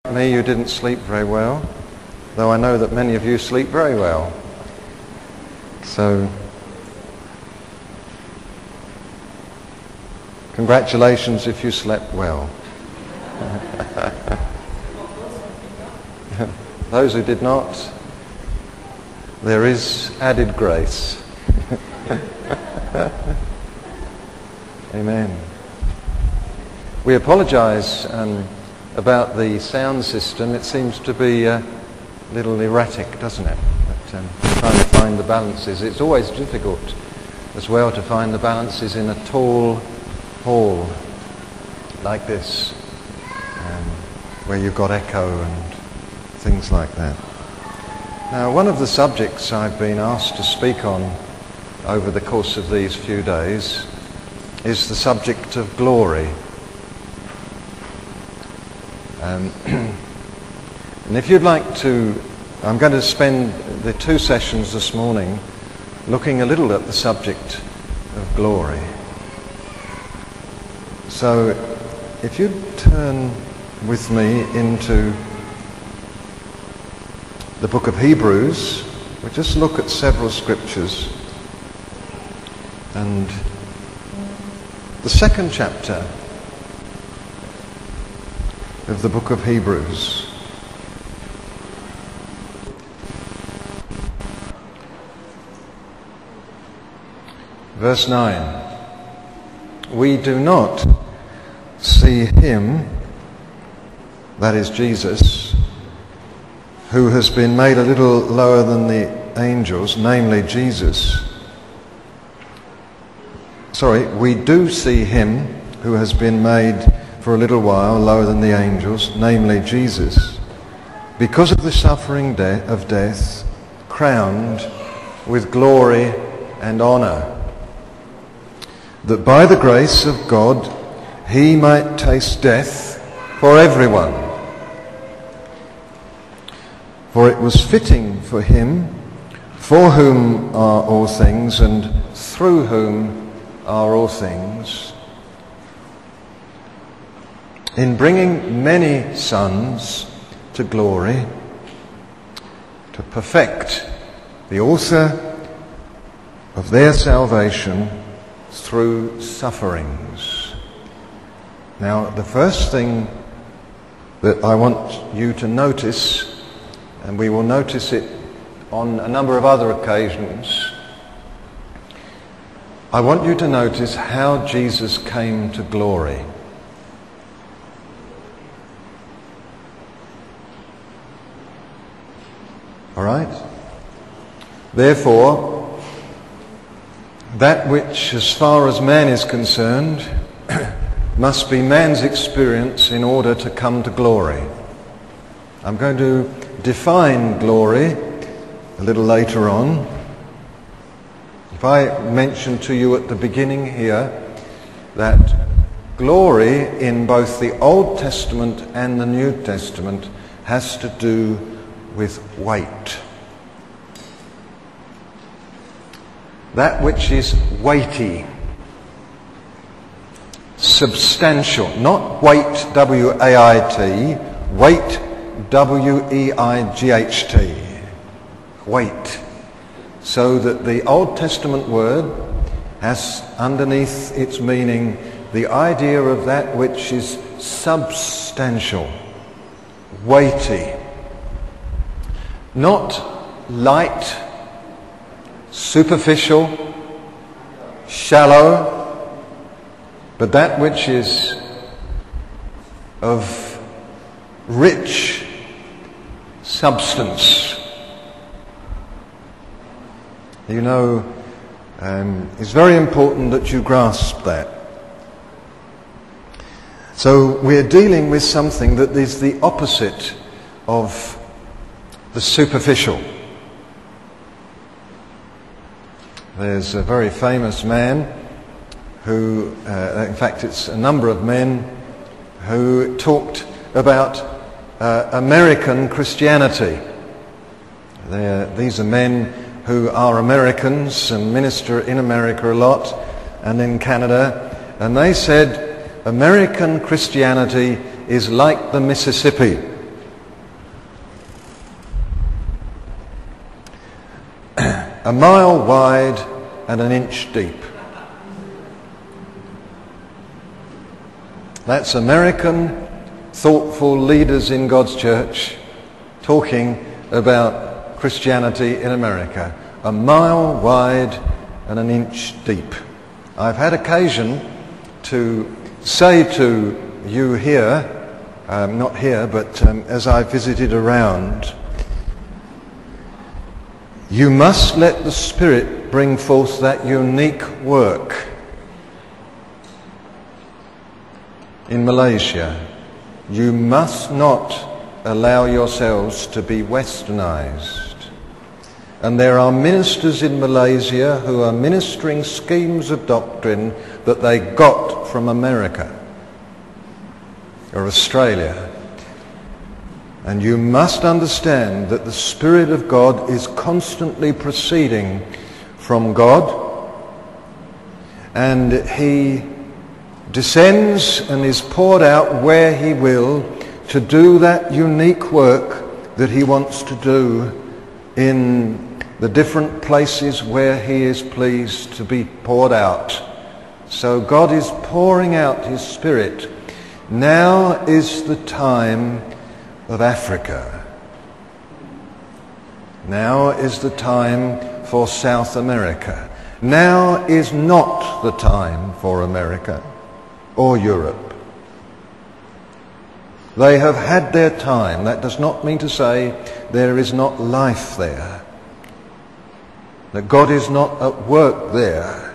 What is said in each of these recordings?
like me, you didn't sleep very well, though I know that many of you sleep very well. So, congratulations if you slept well. Those who did not, there is added grace. Amen. We apologise about the sound system. It seems to be a little erratic, doesn't it? But trying to find the balances. It's always difficult as well to find the balances in a tall hall like this, where you've got echo and things like that. Now, one of the subjects I've been asked to speak on over the course of these few days is the subject of glory. And if you'd like to, I'm going to spend the 2 sessions this morning looking a little at the subject of glory. So if you turn with me into the book of Hebrews, we'll just look at several scriptures. And the 2nd chapter of the book of Hebrews. Verse 9. We do not see him, that is Jesus, who has been made a little lower than the angels, namely Jesus. We do see him who has been made for a little while lower than the angels, namely Jesus, because of the suffering of death, crowned with glory and honour, that by the grace of God he might taste death for everyone. For it was fitting for him, for whom are all things, and through whom are all things, in bringing many sons to glory, to perfect the author of their salvation through sufferings. Now, the first thing that I want you to notice, and we will notice it on a number of other occasions, I want you to notice how Jesus came to glory. All right? Therefore, that which, as far as man is concerned, must be man's experience in order to come to glory. I'm going to define glory a little later on. If I mention to you at the beginning here that glory in both the Old Testament and the New Testament has to do with weight. That which is weighty, substantial, not weight, W-A-I-T, weight, W-E-I-G-H-T, weight. So that the Old Testament word has underneath its meaning the idea of that which is substantial, weighty, not light, superficial, shallow, but that which is of rich substance. You know, it's very important that you grasp that. So we're dealing with something that is the opposite of the superficial. There's a very famous man who, in fact it's a number of men, who talked about American Christianity. These are men who are Americans and minister in America a lot and in Canada, and they said American Christianity is like the Mississippi. a mile wide and an inch deep. That's American thoughtful leaders in God's church talking about Christianity in America. A mile wide and an inch deep. I've had occasion to say to you here, not here, but as I visited around, you must let the Spirit bring forth that unique work in Malaysia. You must not allow yourselves to be westernized. And there are ministers in Malaysia who are ministering schemes of doctrine that they got from America or Australia. And you must understand that the Spirit of God is constantly proceeding from God, and He descends and is poured out where He will to do that unique work that He wants to do in the different places where He is pleased to be poured out. So God is pouring out His Spirit. Now is the time of Africa. Now is the time for South America. Now is not the time for America or Europe. They have had their time. That does not mean to say there is not life there, that God is not at work there.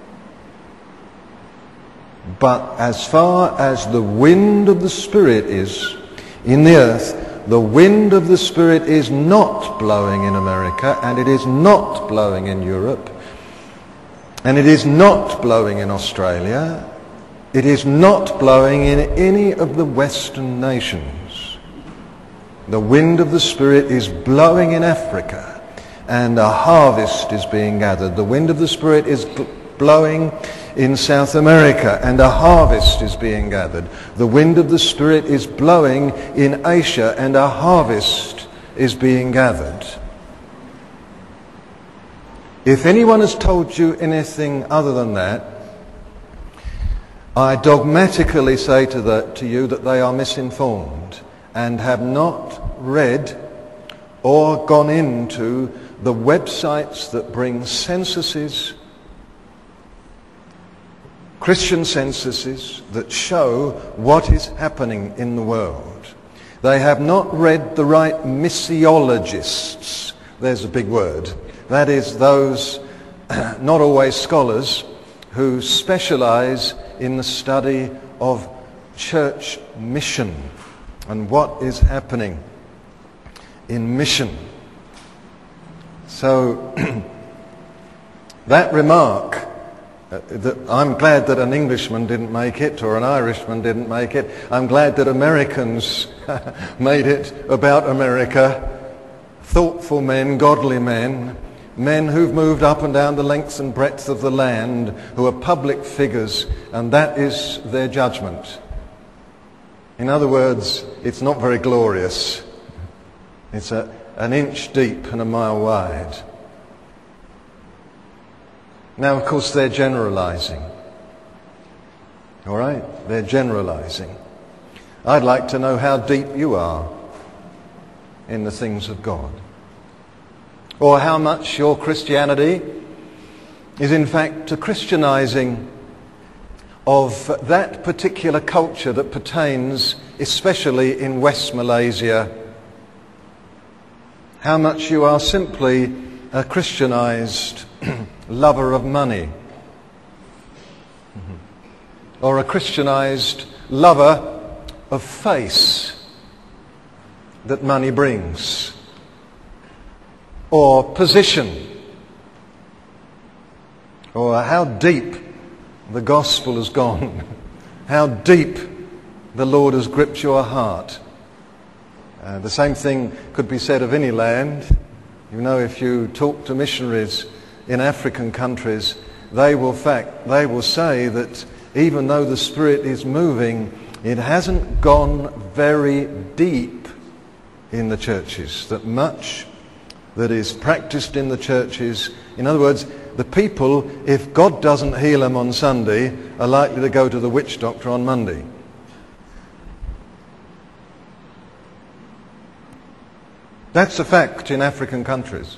But as far as the wind of the Spirit is in the earth, the wind of the Spirit is not blowing in America, and it is not blowing in Europe, and it is not blowing in Australia. It is not blowing in any of the Western nations. The wind of the Spirit is blowing in Africa, and a harvest is being gathered. The wind of the Spirit is blowing in South America, and a harvest is being gathered. The wind of the Spirit is blowing in Asia, and a harvest is being gathered. If anyone has told you anything other than that, I dogmatically say to you that they are misinformed and have not read or gone into the websites that bring censuses, Christian censuses that show what is happening in the world. They have not read the right missiologists. There's a big word. That is those, not always scholars, who specialize in the study of church mission and what is happening in mission. So that remark, that I'm glad that an Englishman didn't make it or an Irishman didn't make it. I'm glad that Americans made it about America. Thoughtful men, godly men, men who've moved up and down the length and breadth of the land, who are public figures, and that is their judgment. In other words, it's not very glorious. It's an inch deep and a mile wide. Now, of course, they're generalizing. All right? They're generalizing. I'd like to know how deep you are in the things of God, or how much your Christianity is in fact a Christianizing of that particular culture that pertains especially in West Malaysia. How much you are simply a Christianized lover of money, or a Christianized lover of face that money brings, or position, or how deep the gospel has gone, how deep the Lord has gripped your heart. The same thing could be said of any land. You know, if you talk to missionaries in African countries, they will say that even though the Spirit is moving, it hasn't gone very deep in the churches, that much that is practiced in the churches. In other words, the people, if God doesn't heal them on Sunday, are likely to go to the witch doctor on Monday. That's a fact in African countries.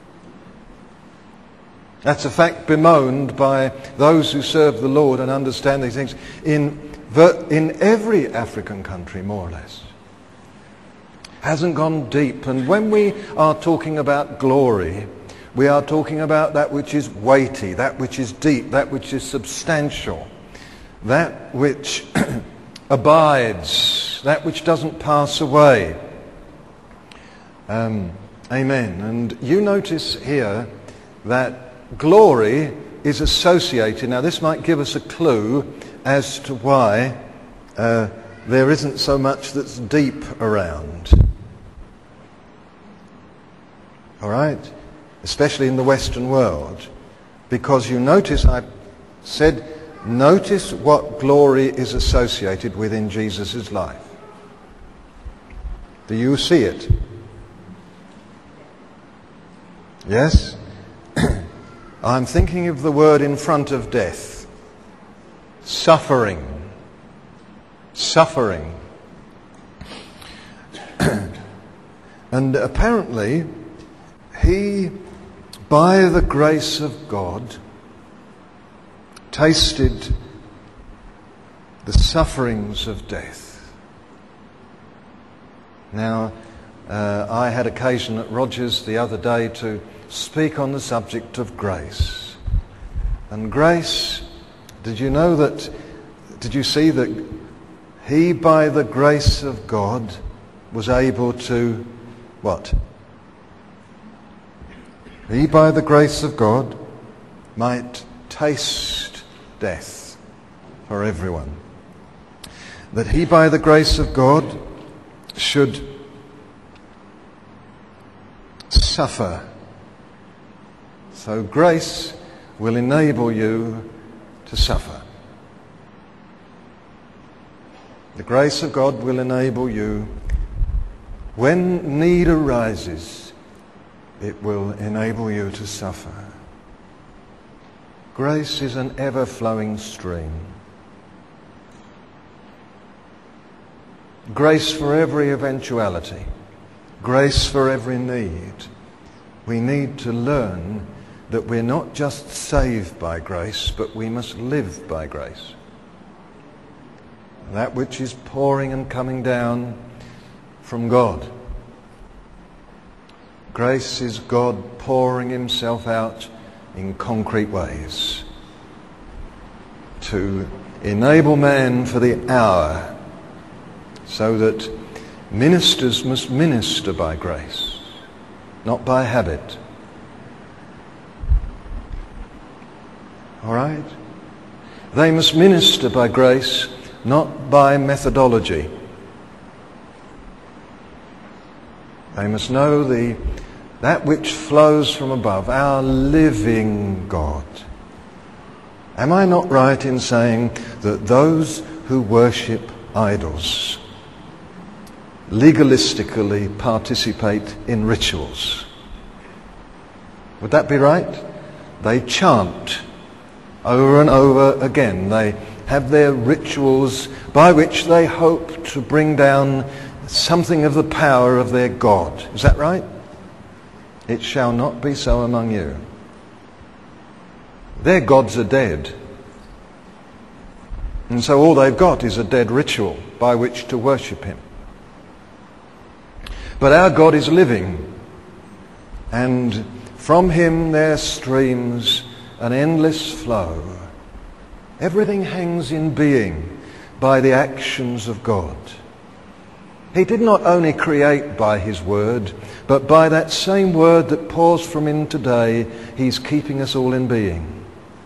That's a fact bemoaned by those who serve the Lord and understand these things in every African country, more or less. Hasn't gone deep. And when we are talking about glory, we are talking about that which is weighty, that which is deep, that which is substantial, that which abides, that which doesn't pass away. Amen. And you notice here that glory is associated. Now this might give us a clue as to why there isn't so much that's deep around. All right? Especially in the Western world. Because you notice, I said, notice what glory is associated with in Jesus' life. Do you see it? Yes? I'm thinking of the word in front of death. Suffering. Suffering. And apparently, he, by the grace of God, tasted the sufferings of death. Now, I had occasion at Rogers the other day to speak on the subject of grace. And grace, did you see that he, by the grace of God, was able to, what? He, by the grace of God, might taste death for everyone. That he, by the grace of God, should suffer. So grace will enable you to suffer. The grace of God will enable you, when need arises, it will enable you to suffer. Grace is an ever-flowing stream. Grace for every eventuality. Grace for every need. We need to learn that we're not just saved by grace, but we must live by grace. That which is pouring and coming down from God. Grace is God pouring himself out in concrete ways to enable man for the hour, so that ministers must minister by grace, not by habit. All right? They must minister by grace, not by methodology. They must know that which flows from above, our living God. Am I not right in saying that those who worship idols legalistically participate in rituals? Would that be right? They chant over and over again. They have their rituals by which they hope to bring down something of the power of their God. Is that right? It shall not be so among you. Their gods are dead. And so all they've got is a dead ritual by which to worship him. But our God is living, and from him there streams an endless flow. Everything hangs in being by the actions of God. He did not only create by his word, but by that same word that pours from him today, he's keeping us all in being.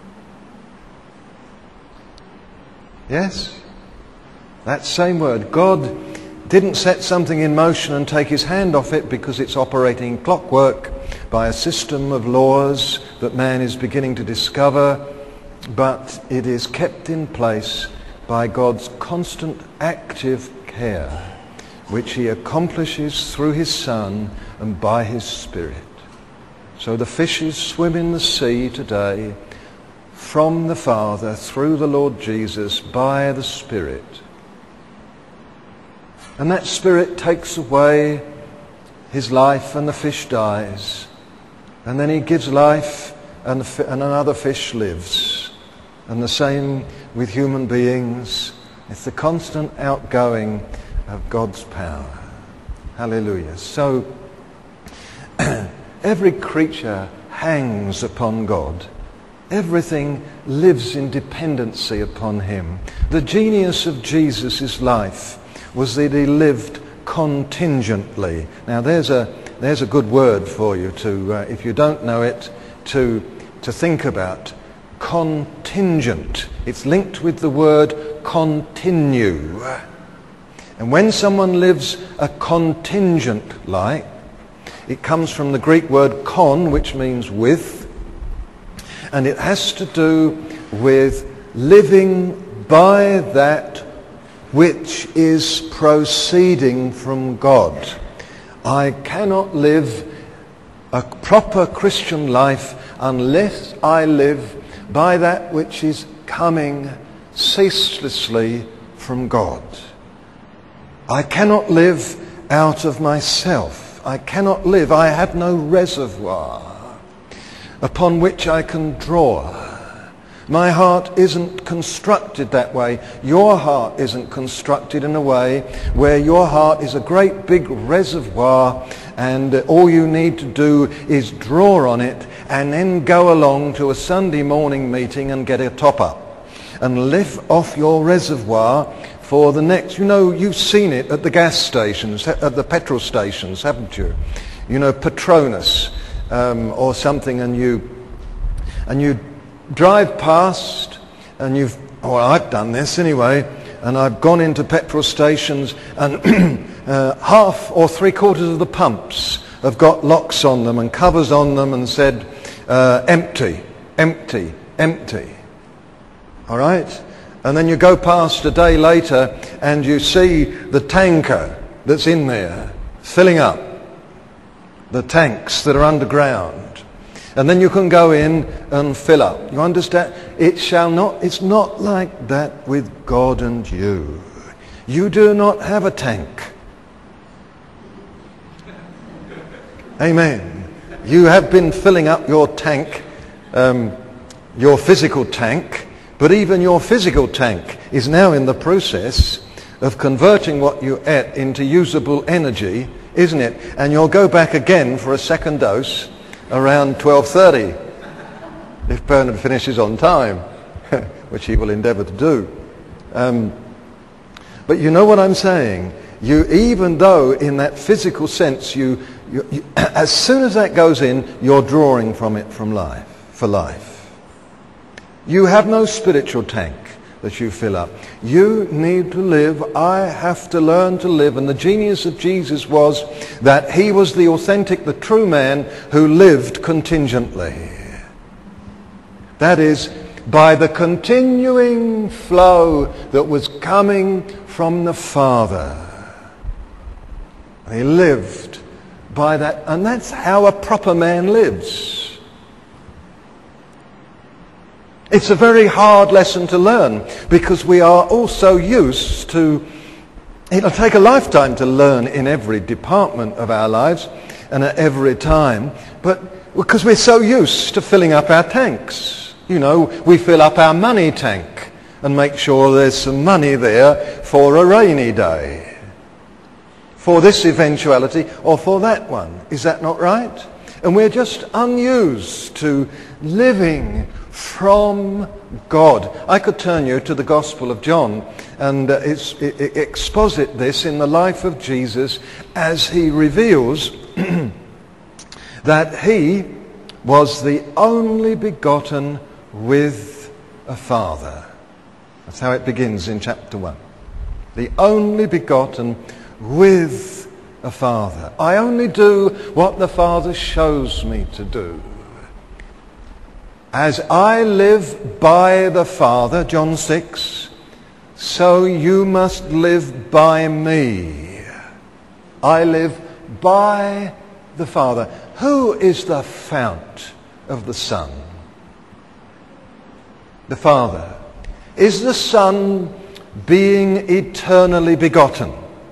Yes? That same word. God didn't set something in motion and take his hand off it because it's operating clockwork by a system of laws that man is beginning to discover, but it is kept in place by God's constant active care, which he accomplishes through his Son and by his Spirit. So the fishes swim in the sea today from the Father through the Lord Jesus by the Spirit. And that Spirit takes away his life and the fish dies. And then he gives life and another fish lives. And the same with human beings. It's the constant outgoing of God's power. Hallelujah. So every creature hangs upon God. Everything lives in dependency upon him. The genius of Jesus' life was that he lived contingently. Now there's a good word for you to, if you don't know it, to think about. Contingent. It's linked with the word continue. And when someone lives a contingent life, it comes from the Greek word con, which means with, and it has to do with living by that which is proceeding from God. I cannot live a proper Christian life unless I live by that which is coming ceaselessly from God. I cannot live out of myself. I cannot live. I have no reservoir upon which I can draw. My heart isn't constructed that way. Your heart isn't constructed in a way where your heart is a great big reservoir and all you need to do is draw on it and then go along to a Sunday morning meeting and get a top up and live off your reservoir for the next. You know, you've seen it at the gas stations, at the petrol stations, haven't you? You know, Patronus or something, and you drive past and I've done this anyway, and I've gone into petrol stations and half or three-quarters of the pumps have got locks on them and covers on them and said empty, empty, empty. All right? And then you go past a day later and you see the tanker that's in there filling up the tanks that are underground. And then you can go in and fill up. You understand? It's not like that with God and you. You do not have a tank. Amen. You have been filling up your tank, your physical tank, but even your physical tank is now in the process of converting what you ate into usable energy, isn't it? And you'll go back again for a second dose around 12:30, if Bernard finishes on time, which he will endeavour to do. But you know what I'm saying? Even though in that physical sense, you as soon as that goes in, you're drawing from it for life. You have no spiritual tank that you fill up. You need to live. I have to learn to live. And the genius of Jesus was that he was the authentic, the true man who lived contingently. That is, by the continuing flow that was coming from the Father. He lived by that. And that's how a proper man lives. It's a very hard lesson to learn because we are all so used to, it'll take a lifetime to learn in every department of our lives and at every time, but because we're so used to filling up our tanks. You know, we fill up our money tank and make sure there's some money there for a rainy day, for this eventuality or for that one. Is that not right? And we're just unused to living from God. I could turn you to the Gospel of John and exposit this in the life of Jesus as he reveals that he was the only begotten with a Father. That's how it begins in chapter 1. The only begotten with a Father. I only do what the Father shows me to do. As I live by the Father, John 6, so you must live by me. I live by the Father. Who is the fount of the Son? The Father. Is the Son being eternally begotten?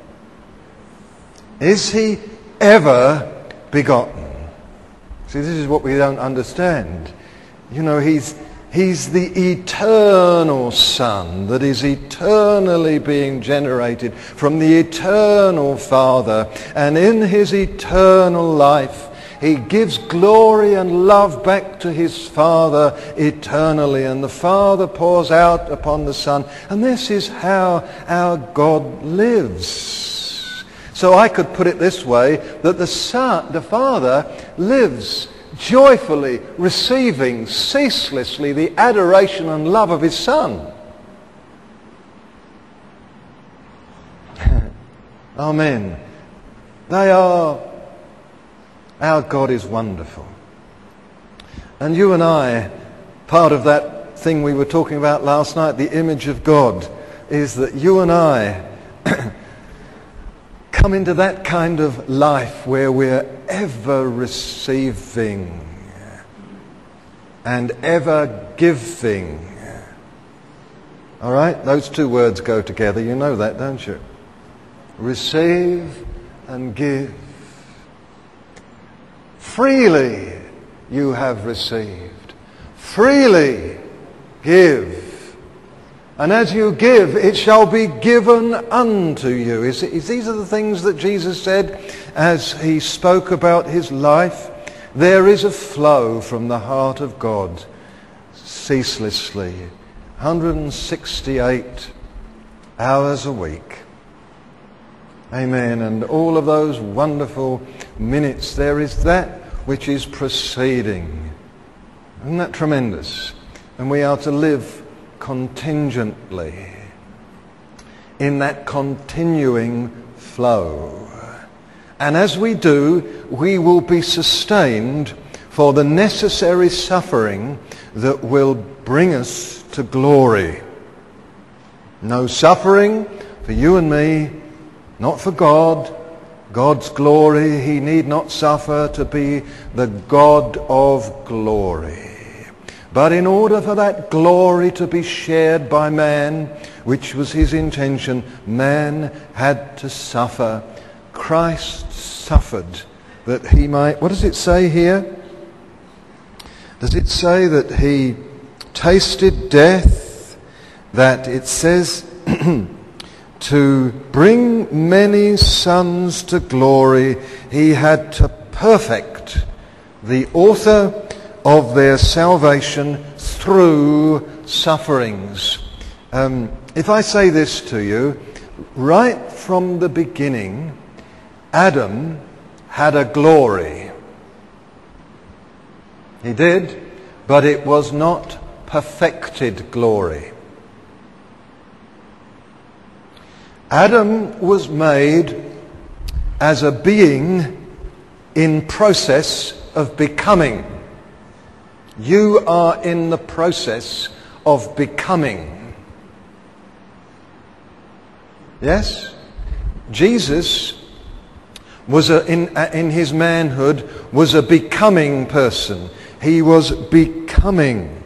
Is he ever begotten? See, this is what we don't understand. You know, he's the eternal Son that is eternally being generated from the eternal Father. And in his eternal life, he gives glory and love back to his Father eternally. And the Father pours out upon the Son. And this is how our God lives. So I could put it this way, that the Father lives joyfully receiving ceaselessly the adoration and love of his Son. Amen. Our God is wonderful. And you and I, part of that thing we were talking about last night, the image of God, is that you and I come into that kind of life where we're ever receiving and ever giving. All right? Those two words go together. You know that, don't you? Receive and give. Freely you have received. Freely give. And as you give, it shall be given unto you. These are the things that Jesus said as he spoke about his life. There is a flow from the heart of God ceaselessly. 168 hours a week. Amen. And all of those wonderful minutes, there is that which is proceeding. Isn't that tremendous? And we are to live contingently in that continuing flow. And as we do, we will be sustained for the necessary suffering that will bring us to glory. No suffering for you and me, not for God. God's glory, he need not suffer to be the God of glory. But in order for that glory to be shared by man, which was his intention, man had to suffer. Christ suffered that he might... What does it say here? Does it say that he tasted death? That it says... to bring many sons to glory, he had to perfect the author of their salvation through sufferings. If I say this to you, right from the beginning, Adam had a glory. He did, but it was not perfected glory. Adam was made as a being in process of becoming. You are in the process of becoming. Yes? Jesus was in his manhood was a becoming person. He was becoming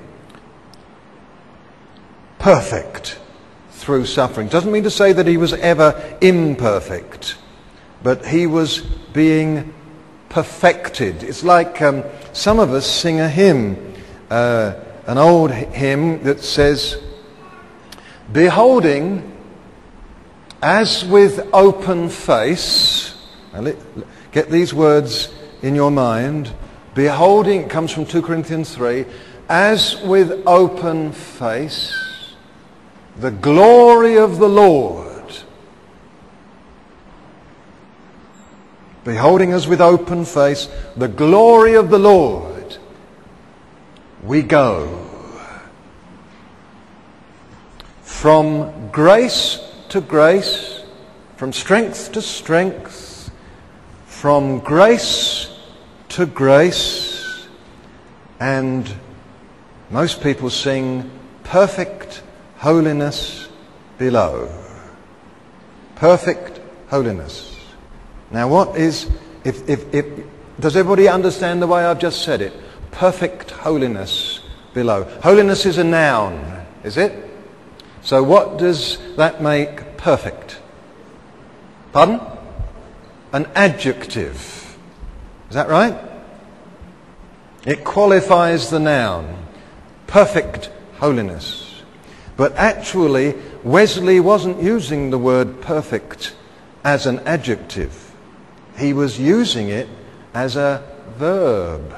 perfect through suffering. Doesn't mean to say that he was ever imperfect, but he was being perfected. It's like some of us sing a hymn, an old hymn that says, beholding as with open face, get these words in your mind, beholding, it comes from 2 Corinthians 3, as with open face, the glory of the Lord. Beholding us with open face, the glory of the Lord, we go from grace to grace, from strength to strength, from grace to grace, and most people sing perfect holiness below. Perfect holiness. Now what is, if Does everybody understand the way I've just said it? Perfect holiness below. Holiness is a noun, is it? So what does that make perfect? Pardon? An adjective. Is that right? It qualifies the noun. Perfect holiness. But actually, Wesley wasn't using the word perfect as an adjective. He was using it as a verb.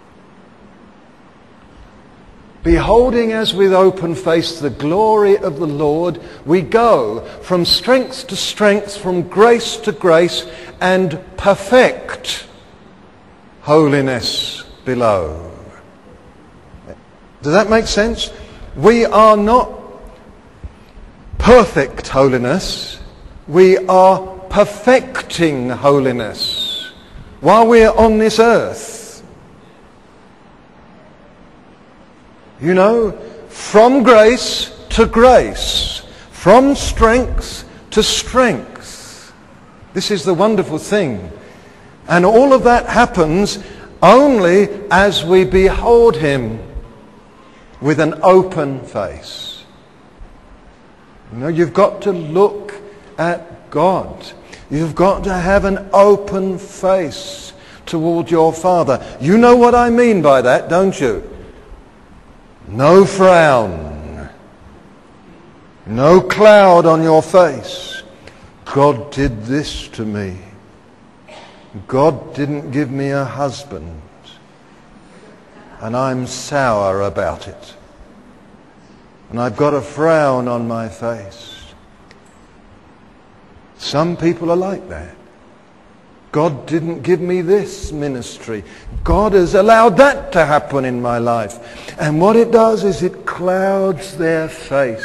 Beholding as with open face the glory of the Lord, we go from strength to strength, from grace to grace, and perfect holiness below. Does that make sense? We are not perfect holiness. We are perfecting holiness while we're on this earth. You know, from grace to grace, from strength to strength. This is the wonderful thing. And all of that happens only as we behold him with an open face. You know, you've got to look at God. You've got to have an open face toward your Father. You know what I mean by that, don't you? No frown. No cloud on your face. God did this to me. God didn't give me a husband. And I'm sour about it. And I've got a frown on my face. Some people are like that. God didn't give me this ministry. God has allowed that to happen in my life. And what it does is it clouds their face.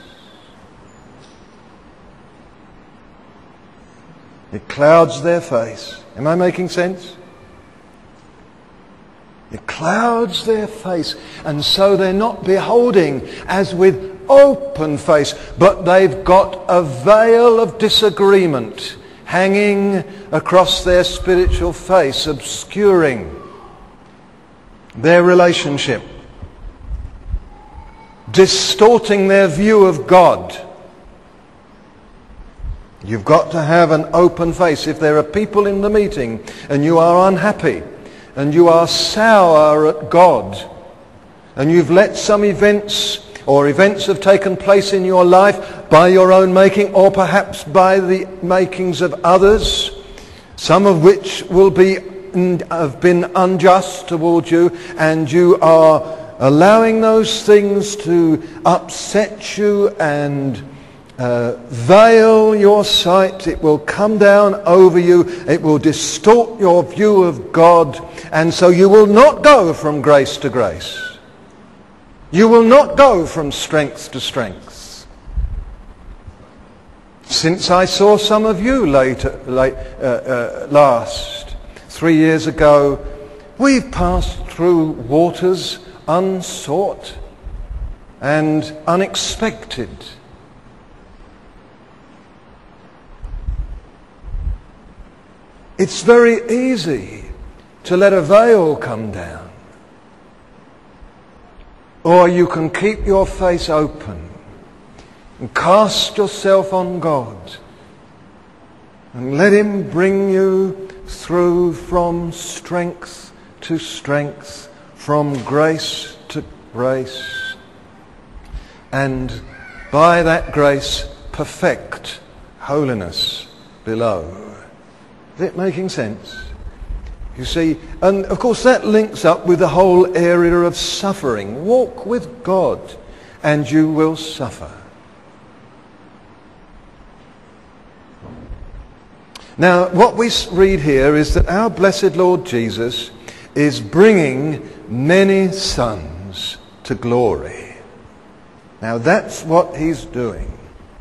It clouds their face. Am I making sense? It clouds their face. And so they're not beholding as with open face, but they've got a veil of disagreement hanging across their spiritual face, obscuring their relationship, distorting their view of God. You've got to have an open face. If there are people in the meeting and you are unhappy and you are sour at God and you've let some events have taken place in your life by your own making or perhaps by the makings of others, some of which have been unjust towards you, and you are allowing those things to upset you and veil your sight. It will come down over you. It will distort your view of God, and so you will not go from grace to grace. You will not go from strength to strength. Since I saw some of you last 3 years ago, we've passed through waters unsought and unexpected. It's very easy to let a veil come down. Or you can keep your face open and cast yourself on God and let him bring you through from strength to strength, from grace to grace, and by that grace perfect holiness below. Is it making sense? You see, and of course that links up with the whole area of suffering. Walk with God and you will suffer. Now, what we read here is that our blessed Lord Jesus is bringing many sons to glory. Now, that's what he's doing.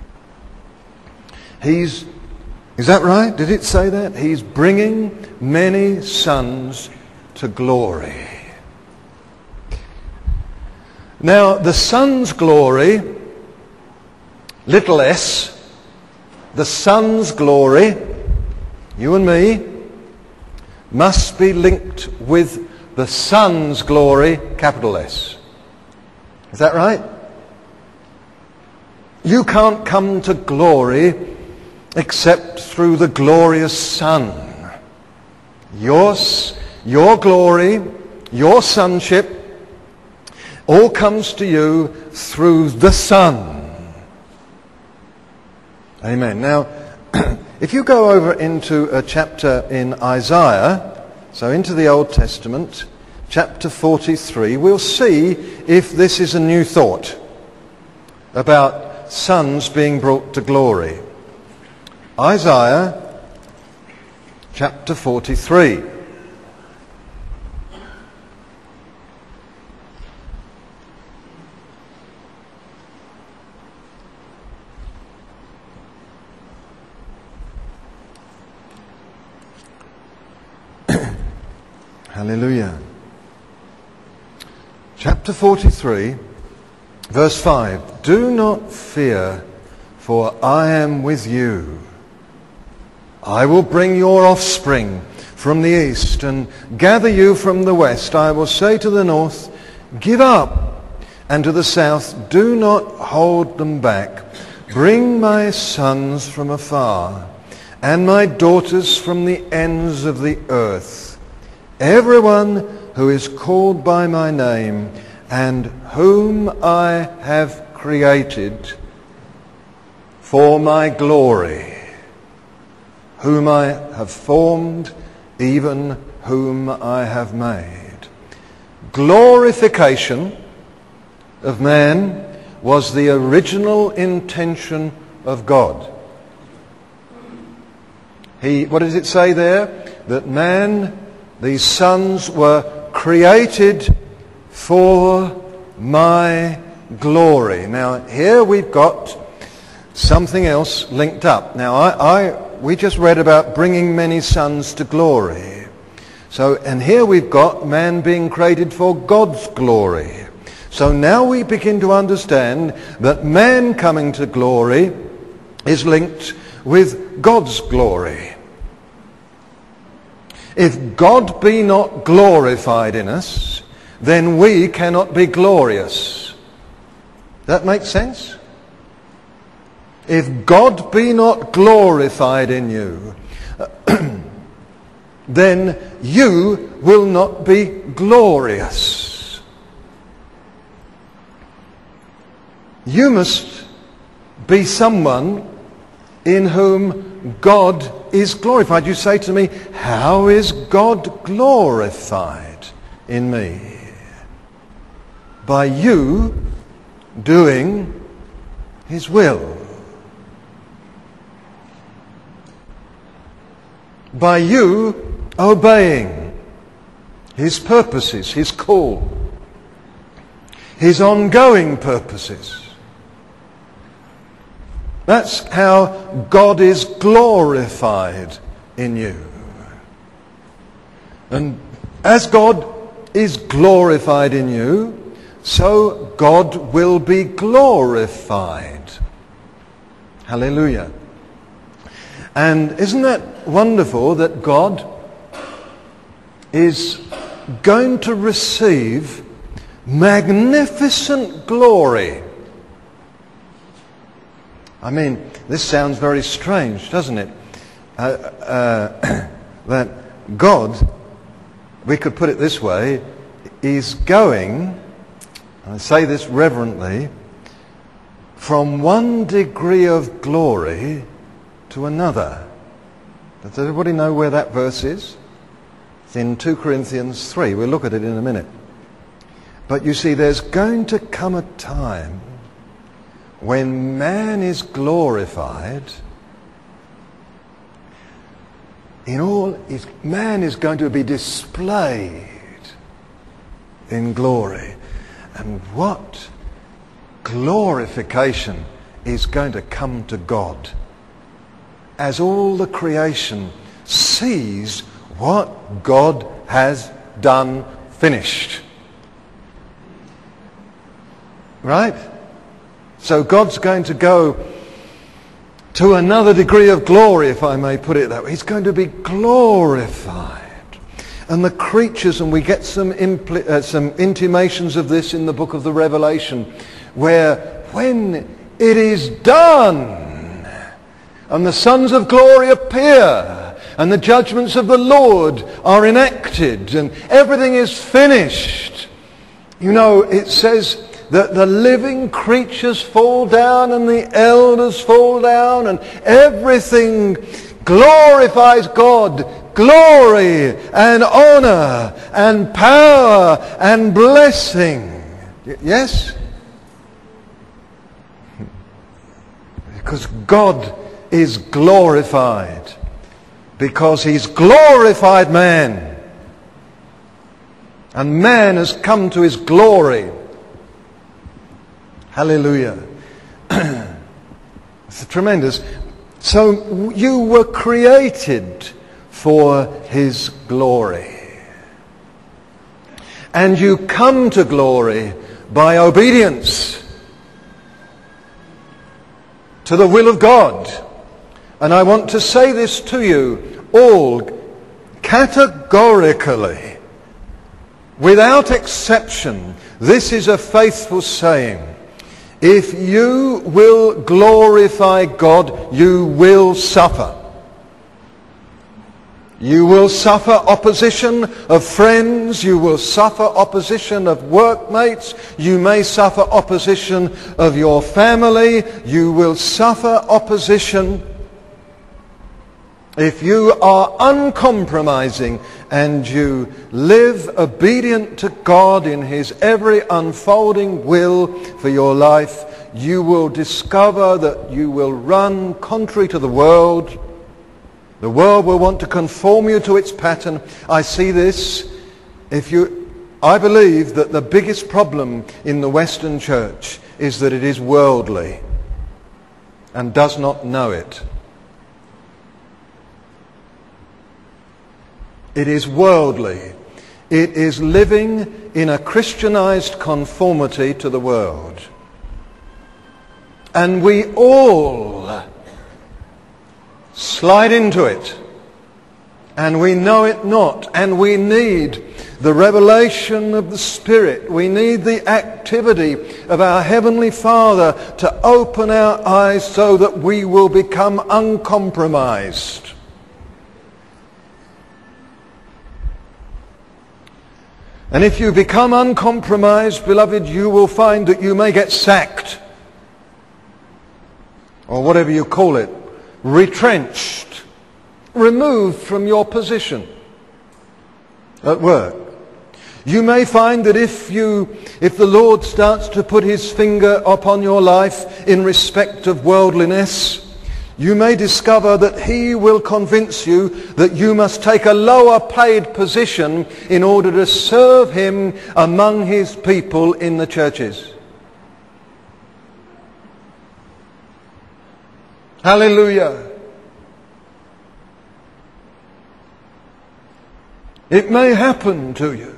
Is that right? Did it say that? He's bringing many sons to glory. Now, the son's glory, little s, the son's glory, you and me, must be linked with the Son's glory, capital S. Is that right? You can't come to glory except through the glorious Son. Your glory, your sonship, all comes to you through the Son. Amen. Now, if you go over into a chapter in Isaiah, so into the Old Testament, chapter 43, we'll see if this is a new thought about sons being brought to glory. Isaiah chapter 43. Hallelujah. Chapter 43, verse 5. Do not fear, for I am with you. I will bring your offspring from the east and gather you from the west. I will say to the north, give up, and to the south, do not hold them back. Bring my sons from afar, and my daughters from the ends of the earth. Everyone who is called by my name, and whom I have created for my glory, whom I have formed, even whom I have made. Glorification of man was the original intention of God. What does it say there? That man, these sons, were created for my glory. Now, here we've got something else linked up. Now, we just read about bringing many sons to glory. So, and here we've got man being created for God's glory. So now we begin to understand that man coming to glory is linked with God's glory. If God be not glorified in us, then we cannot be glorious. That makes sense? If God be not glorified in you, then you will not be glorious. You must be someone in whom God is glorified. You say to me, how is God glorified in me? By you doing his will. By you obeying his purposes, his call, his ongoing purposes. That's how God is glorified in you. And as God is glorified in you, so God will be glorified. Hallelujah. And isn't that wonderful that God is going to receive magnificent glory? I mean, this sounds very strange, doesn't it? That God, we could put it this way, is going, I say this reverently, from one degree of glory to another. Does everybody know where that verse is? It's in 2 Corinthians 3. We'll look at it in a minute. But you see, there's going to come a time when man is glorified, man is going to be displayed in glory. And what glorification is going to come to God as all the creation sees what God has done finished. Right? So God's going to go to another degree of glory, if I may put it that way. He's going to be glorified. And the creatures, and we get some intimations of this in the book of the Revelation, where when it is done, and the sons of glory appear, and the judgments of the Lord are enacted, and everything is finished, you know, it says that the living creatures fall down and the elders fall down and everything glorifies God. Glory and honor and power and blessing. Yes? Because God is glorified. Because he's glorified man. And man has come to his glory. Hallelujah. It's tremendous. So you were created for his glory. And you come to glory by obedience to the will of God. And I want to say this to you all categorically, without exception. This is a faithful saying. If you will glorify God, you will suffer. You will suffer opposition of friends. You will suffer opposition of workmates. You may suffer opposition of your family. You will suffer opposition if you are uncompromising and you live obedient to God in his every unfolding will for your life. You will discover that you will run contrary to the world. The world will want to conform you to its pattern. I see this. I believe that the biggest problem in the Western church is that it is worldly and does not know it. It is worldly. It is living in a Christianized conformity to the world. And we all slide into it, and we know it not, and we need the revelation of the Spirit. We need the activity of our Heavenly Father to open our eyes so that we will become uncompromised. And if you become uncompromised, beloved, you will find that you may get sacked, or whatever you call it, retrenched, removed from your position at work. You may find that if the Lord starts to put his finger upon your life in respect of worldliness, you may discover that he will convince you that you must take a lower paid position in order to serve him among his people in the churches. Hallelujah. It may happen to you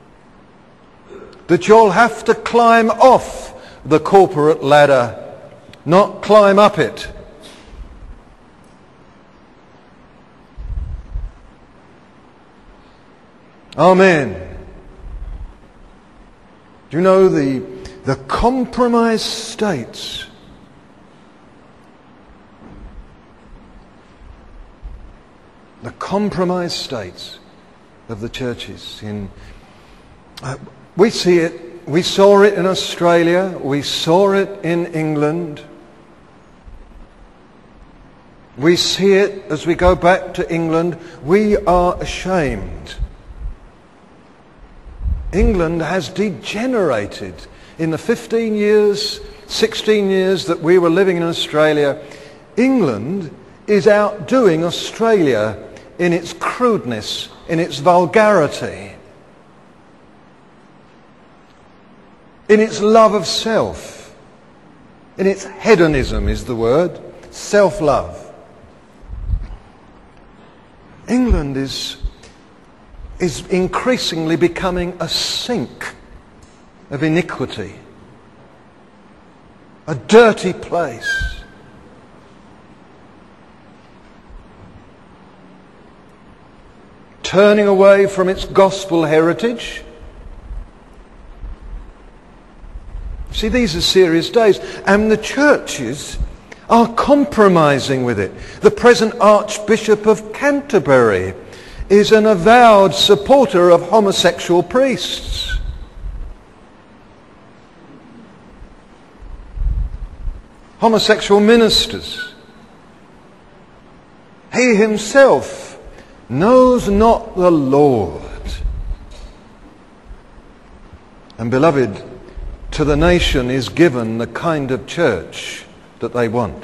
that you'll have to climb off the corporate ladder, not climb up it. Amen. Do you know the compromised states of the churches we see it. We saw it in Australia. We saw it in England. We see it as we go back to England. We are ashamed. England has degenerated in the 15 years, 16 years that we were living in Australia. England is outdoing Australia in its crudeness, in its vulgarity, in its love of self, in its hedonism is the word, self-love. England is increasingly becoming a sink of iniquity, a dirty place. turning away from its gospel heritage. See, these are serious days, and the churches are compromising with it. The present Archbishop of Canterbury is an avowed supporter of homosexual priests. Homosexual ministers. He himself knows not the Lord. And beloved, to the nation is given the kind of church that they want.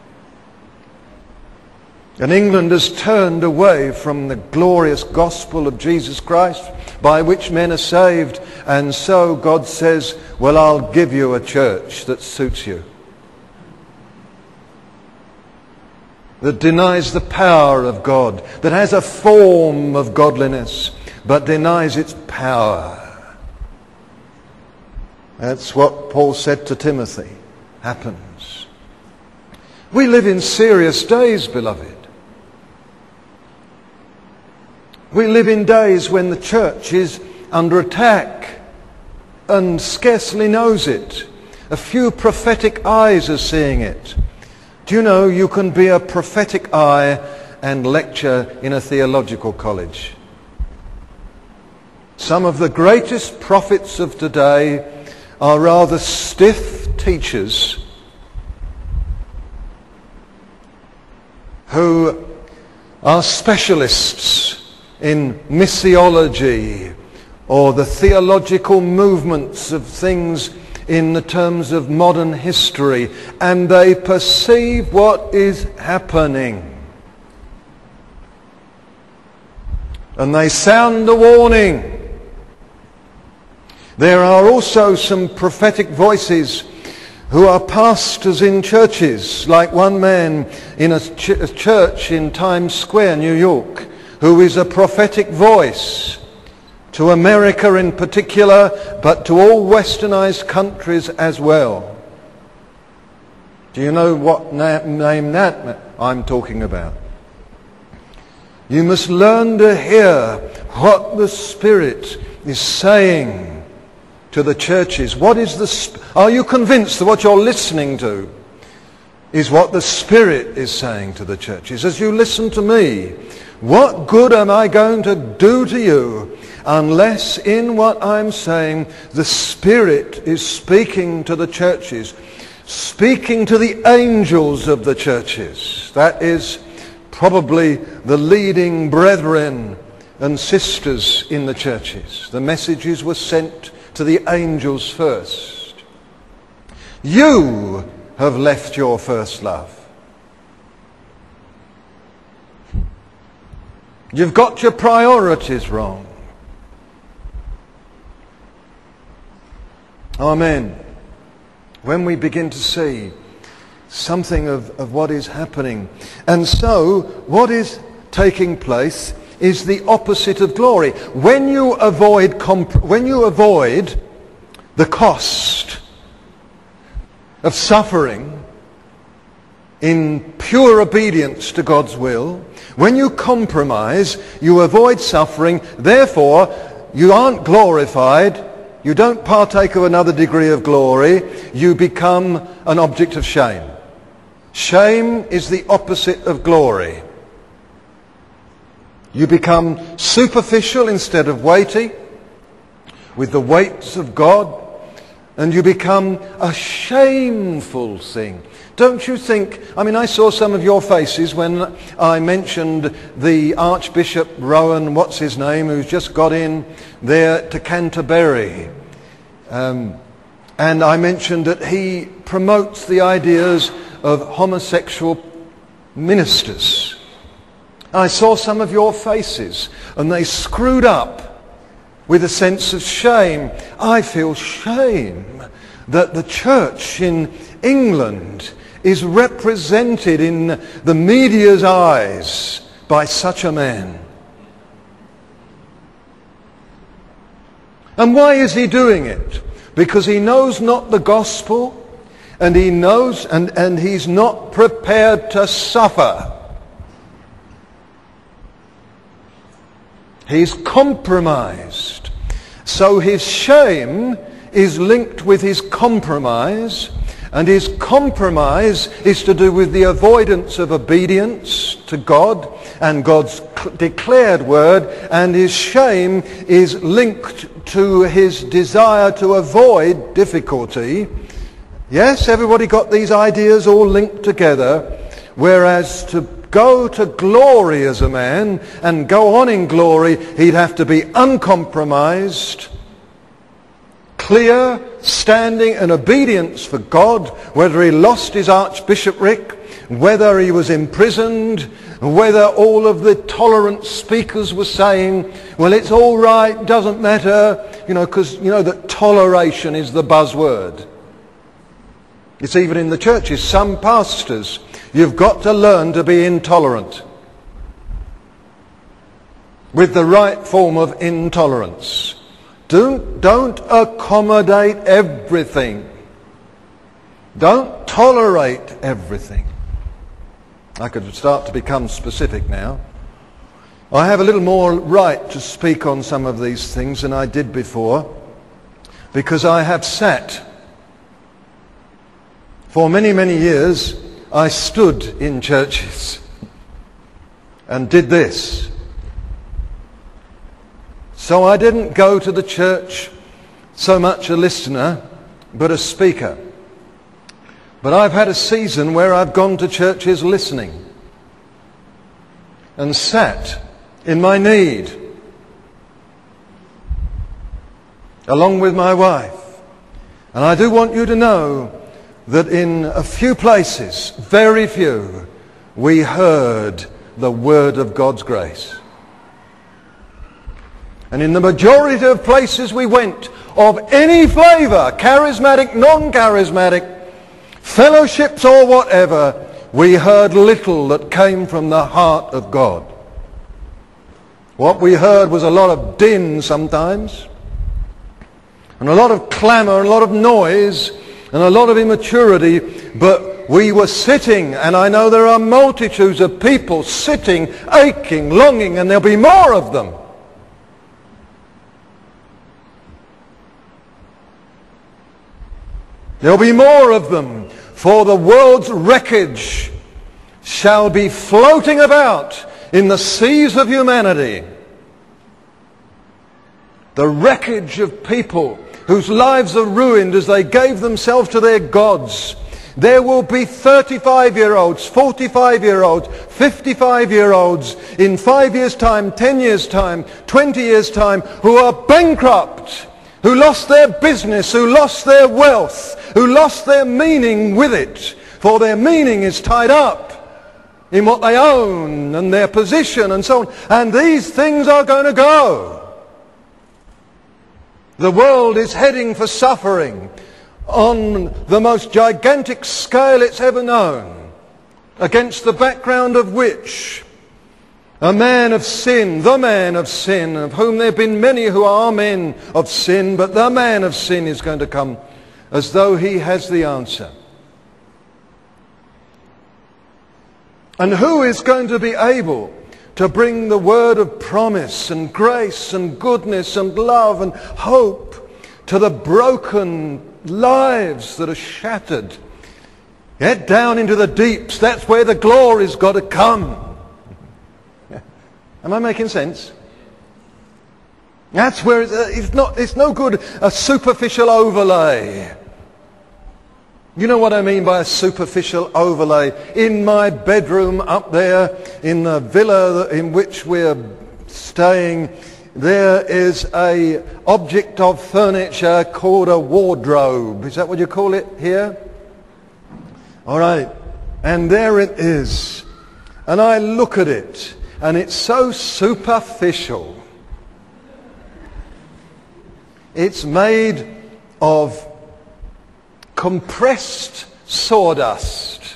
And England has turned away from the glorious gospel of Jesus Christ by which men are saved, and so God says, well, I'll give you a church that suits you, that denies the power of God, that has a form of godliness, but denies its power. That's what Paul said to Timothy happens. We live in serious days, beloved. We live in days when the church is under attack and scarcely knows it. A few prophetic eyes are seeing it. Do you know you can be a prophetic eye and lecture in a theological college? Some of the greatest prophets of today are rather stiff teachers who are specialists in missiology or the theological movements of things in the terms of modern history, and they perceive what is happening. And they sound a warning. There are also some prophetic voices who are pastors in churches, like one man in a church in Times Square, New York, who is a prophetic voice to America in particular, but to all westernized countries as well. Do you know what name that I'm talking about? You must learn to hear what the Spirit is saying to the churches. Are you convinced that what you're listening to is what the Spirit is saying to the churches? As you listen to me, what good am I going to do to you unless in what I'm saying the Spirit is speaking to the churches, speaking to the angels of the churches? That is probably the leading brethren and sisters in the churches. The messages were sent to the angels first. You have left your first love. You've got your priorities wrong. Amen. When we begin to see something of what is happening. And so, what is taking place is the opposite of glory. When you avoid the cost of suffering in pure obedience to God's will, when you compromise, you avoid suffering, therefore you aren't glorified, you don't partake of another degree of glory, you become an object of shame. Shame is the opposite of glory. You become superficial instead of weighty, with the weights of God, and you become a shameful thing. Don't you think, I saw some of your faces when I mentioned the Archbishop Rowan, what's his name, who's just got in there to Canterbury. And I mentioned that he promotes the ideas of homosexual ministers. I saw some of your faces, and they screwed up with a sense of shame. I feel shame that the church in England is represented in the media's eyes by such a man. And why is he doing it? Because he knows not the gospel, and he knows, and he's not prepared to suffer. He's compromised. So his shame is linked with his compromise, and his compromise is to do with the avoidance of obedience to God and God's declared word, and his shame is linked to his desire to avoid difficulty. Yes, everybody got these ideas all linked together, whereas to go to glory as a man and go on in glory, he'd have to be uncompromised, clear, standing in obedience for God, whether he lost his archbishopric, whether he was imprisoned, whether all of the tolerant speakers were saying, well, it's all right, doesn't matter, because that toleration is the buzzword. It's even in the churches. Some pastors, you've got to learn to be intolerant with the right form of intolerance. Don't accommodate everything. Don't tolerate everything. I could start to become specific now. I have a little more right to speak on some of these things than I did before, because I have sat. For many, many years, I stood in churches and did this. So I didn't go to the church so much a listener, but a speaker. But I've had a season where I've gone to churches listening and sat in my need along with my wife. And I do want you to know that in a few places, very few, we heard the word of God's grace. And in the majority of places we went, of any flavour, charismatic, non-charismatic, fellowships or whatever, we heard little that came from the heart of God. What we heard was a lot of din sometimes, and a lot of clamour, and a lot of noise, and a lot of immaturity, but we were sitting, and I know there are multitudes of people sitting, aching, longing, and there'll be more of them. There'll be more of them, for the world's wreckage shall be floating about in the seas of humanity. The wreckage of people whose lives are ruined as they gave themselves to their gods. There will be 35-year-olds, 45-year-olds, 55-year-olds in 5 years' time, 10 years' time, 20 years' time, who are bankrupt, who lost their business, who lost their wealth, who lost their meaning with it. For their meaning is tied up in what they own and their position and so on. And these things are going to go. The world is heading for suffering on the most gigantic scale it's ever known, against the background of which a man of sin, the man of sin, of whom there have been many who are men of sin, but the man of sin is going to come as though he has the answer. And who is going to be able to bring the word of promise and grace and goodness and love and hope to the broken lives that are shattered? Get down into the deeps. That's where the glory's got to come. Am I making sense? That's where it's no good a superficial overlay. You know what I mean by a superficial overlay? In my bedroom up there, in the villa in which we're staying, there is a object of furniture called a wardrobe. Is that what you call it here? All right. And there it is. And I look at it, and it's so superficial. It's made of compressed sawdust.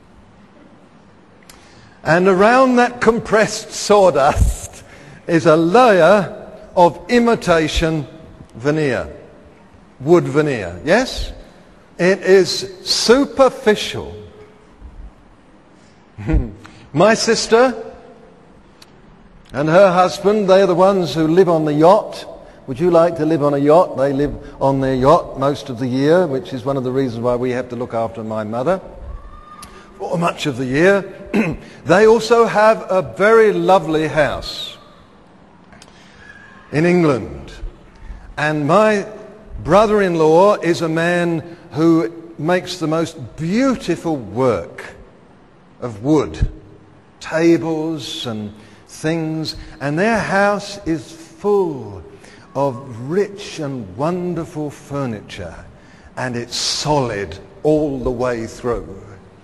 And around that compressed sawdust is a layer of imitation veneer, wood veneer. Yes? It is superficial. My sister And her husband, they're the ones who live on the yacht. Would you like to live on a yacht? They live on their yacht most of the year, which is one of the reasons why we have to look after my mother for much of the year. They also have a very lovely house in England. And my brother-in-law is a man who makes the most beautiful work of wood, tables and things, and their house is full of rich and wonderful furniture, and it's solid all the way through.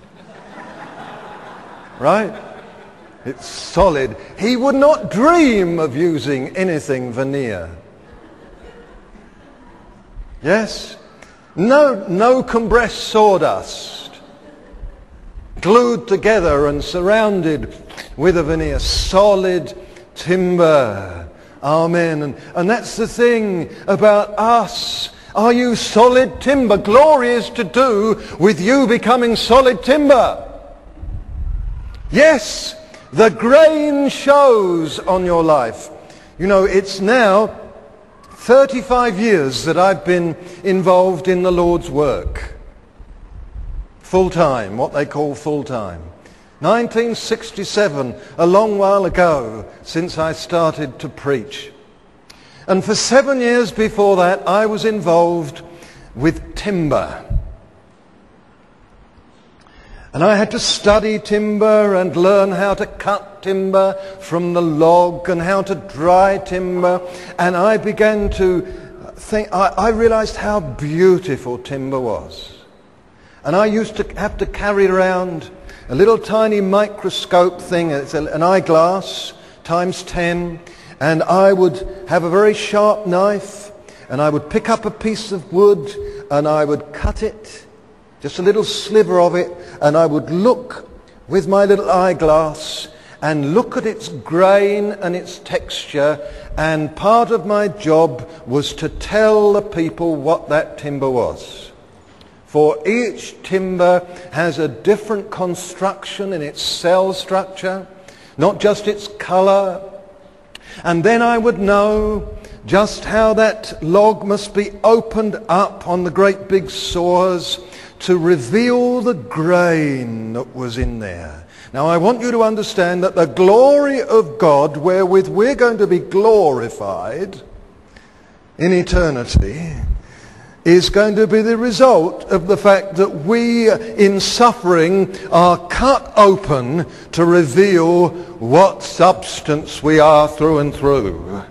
Right? It's solid. He would not dream of using anything veneer. Yes? No compressed sawdust, glued together and surrounded with a veneer. Solid timber. Amen. And that's the thing about us. Are you solid timber? Glory is to do with you becoming solid timber. Yes, the grain shows on your life. You know, it's now 35 years that I've been involved in the Lord's work. Full-time, what they call full-time. 1967, a long while ago since I started to preach. And for 7 years before that, I was involved with timber. And I had to study timber and learn how to cut timber from the log and how to dry timber. And I began to think, I realized how beautiful timber was. And I used to have to carry around a little tiny microscope thing. It's an eyeglass times 10. And I would have a very sharp knife, and I would pick up a piece of wood and I would cut it, just a little sliver of it, and I would look with my little eyeglass and look at its grain and its texture, and part of my job was to tell the people what that timber was. For each timber has a different construction in its cell structure, not just its color. And then I would know just how that log must be opened up on the great big saws to reveal the grain that was in there. Now I want you to understand that the glory of God, wherewith we're going to be glorified in eternity, is going to be the result of the fact that we in suffering are cut open to reveal what substance we are through and through.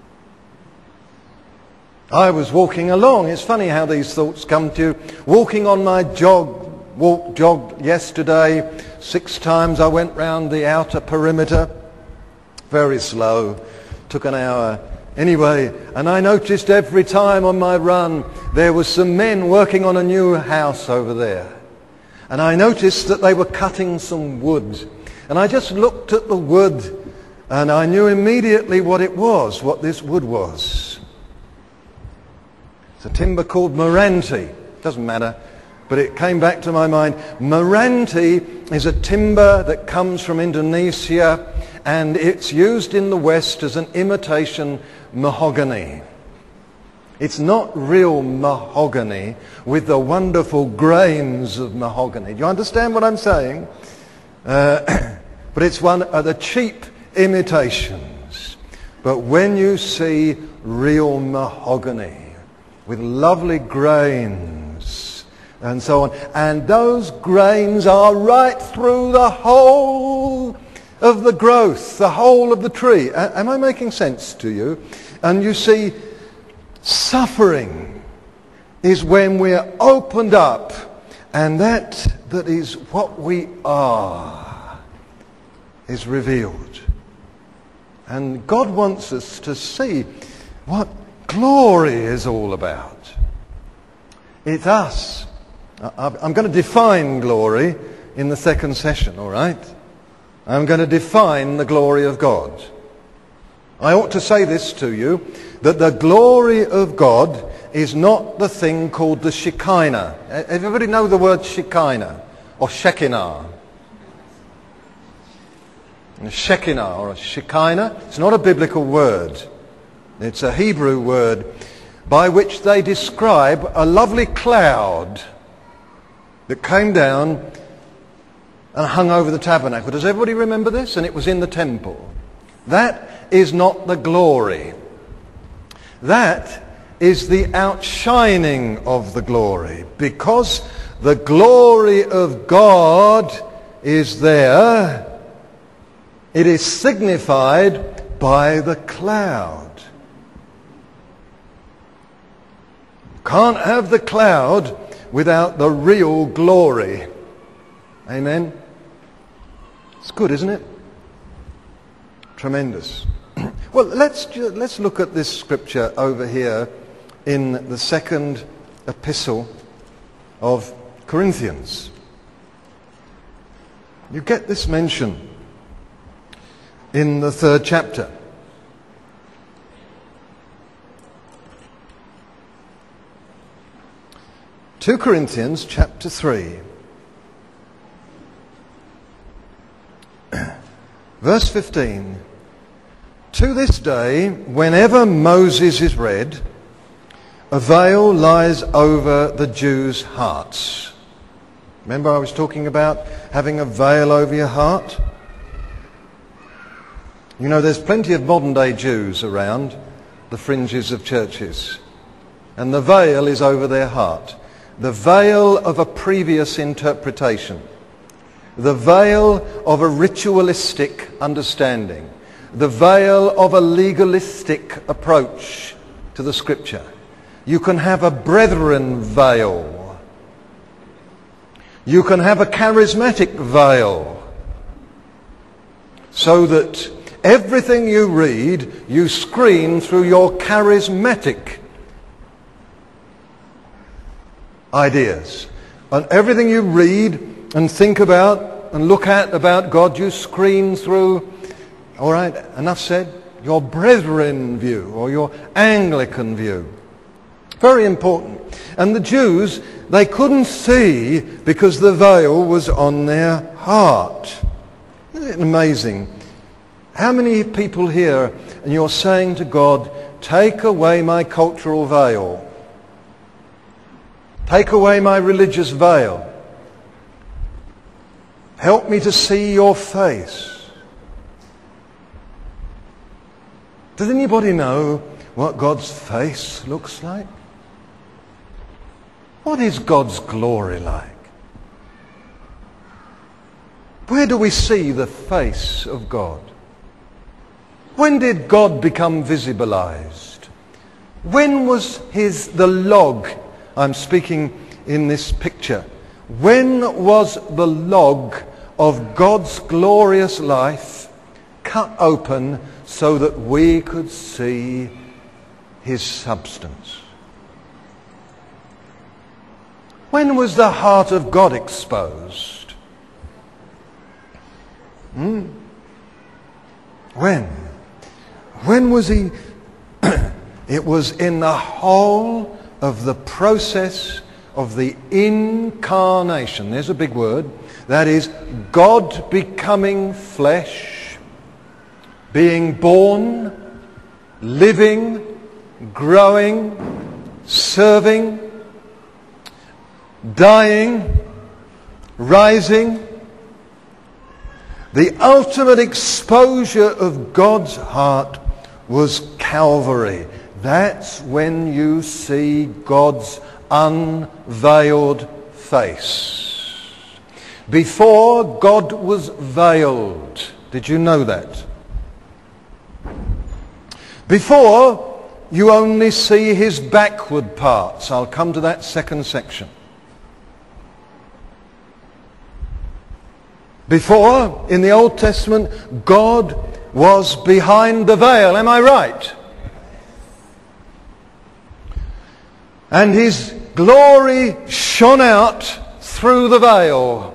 I was walking along, it's funny how these thoughts come to you, walking on my jog yesterday. 6 times I went round the outer perimeter, very slow, took an hour. Anyway, and I noticed every time on my run there were some men working on a new house over there. And I noticed that they were cutting some wood. And I just looked at the wood and I knew immediately what it was, what this wood was. It's a timber called Meranti. Doesn't matter, but it came back to my mind. Meranti is a timber that comes from Indonesia, and it's used in the West as an imitation mahogany. It's not real mahogany with the wonderful grains of mahogany. Do you understand what I'm saying? But it's one of the cheap imitations. But when you see real mahogany with lovely grains and so on, and those grains are right through the whole of the growth, the whole of the tree. Am I making sense to you? And you see, suffering is when we're opened up, and that is what we are is revealed. And God wants us to see what glory is all about. It's us. I'm going to define glory in the second session, all right? I'm going to define the glory of God. I ought to say this to you, that the glory of God is not the thing called the Shekinah. Everybody know the word Shekinah or Shekinah? Shekinah or a Shekinah. It's not a biblical word. It's a Hebrew word by which they describe a lovely cloud that came down and hung over the tabernacle. Does everybody remember this? And it was in the temple. That is not the glory. That is the outshining of the glory. Because the glory of God is there, it is signified by the cloud. Can't have the cloud without the real glory. Amen? It's good, isn't it? Tremendous. Well, let's look at this scripture over here in the second epistle of Corinthians. You get this mention in the 3rd chapter. Two Corinthians chapter 3. Verse 15. To this day, whenever Moses is read, a veil lies over the Jews' hearts. Remember I was talking about having a veil over your heart? You know, there's plenty of modern day Jews around the fringes of churches. And the veil is over their heart. The veil of a previous interpretation. The veil of a ritualistic understanding. The veil of a legalistic approach to the scripture. You can have a brethren veil. You can have a charismatic veil. So that everything you read, you screen through your charismatic ideas. And everything you read and think about and look at about God, you screen through, all right, enough said, your brethren view or your Anglican view. Very important. And the Jews, they couldn't see because the veil was on their heart. Isn't it amazing? How many people here and you're saying to God, take away my cultural veil. Take away my religious veil. Help me to see your face. Does anybody know what God's face looks like? What is God's glory like? Where do we see the face of God? When did God become visibilized? When was the log, I'm speaking in this picture, when was the log of God's glorious life cut open so that we could see his substance? When was the heart of God exposed? When? When was he? It was in the whole of the process of the incarnation. There's a big word. That is, God becoming flesh, being born, living, growing, serving, dying, rising. The ultimate exposure of God's heart was Calvary. That's when you see God's unveiled face. Before, God was veiled. Did you know that? Before, you only see his backward parts. I'll come to that second section. Before, in the Old Testament, God was behind the veil. Am I right? And his glory shone out through the veil.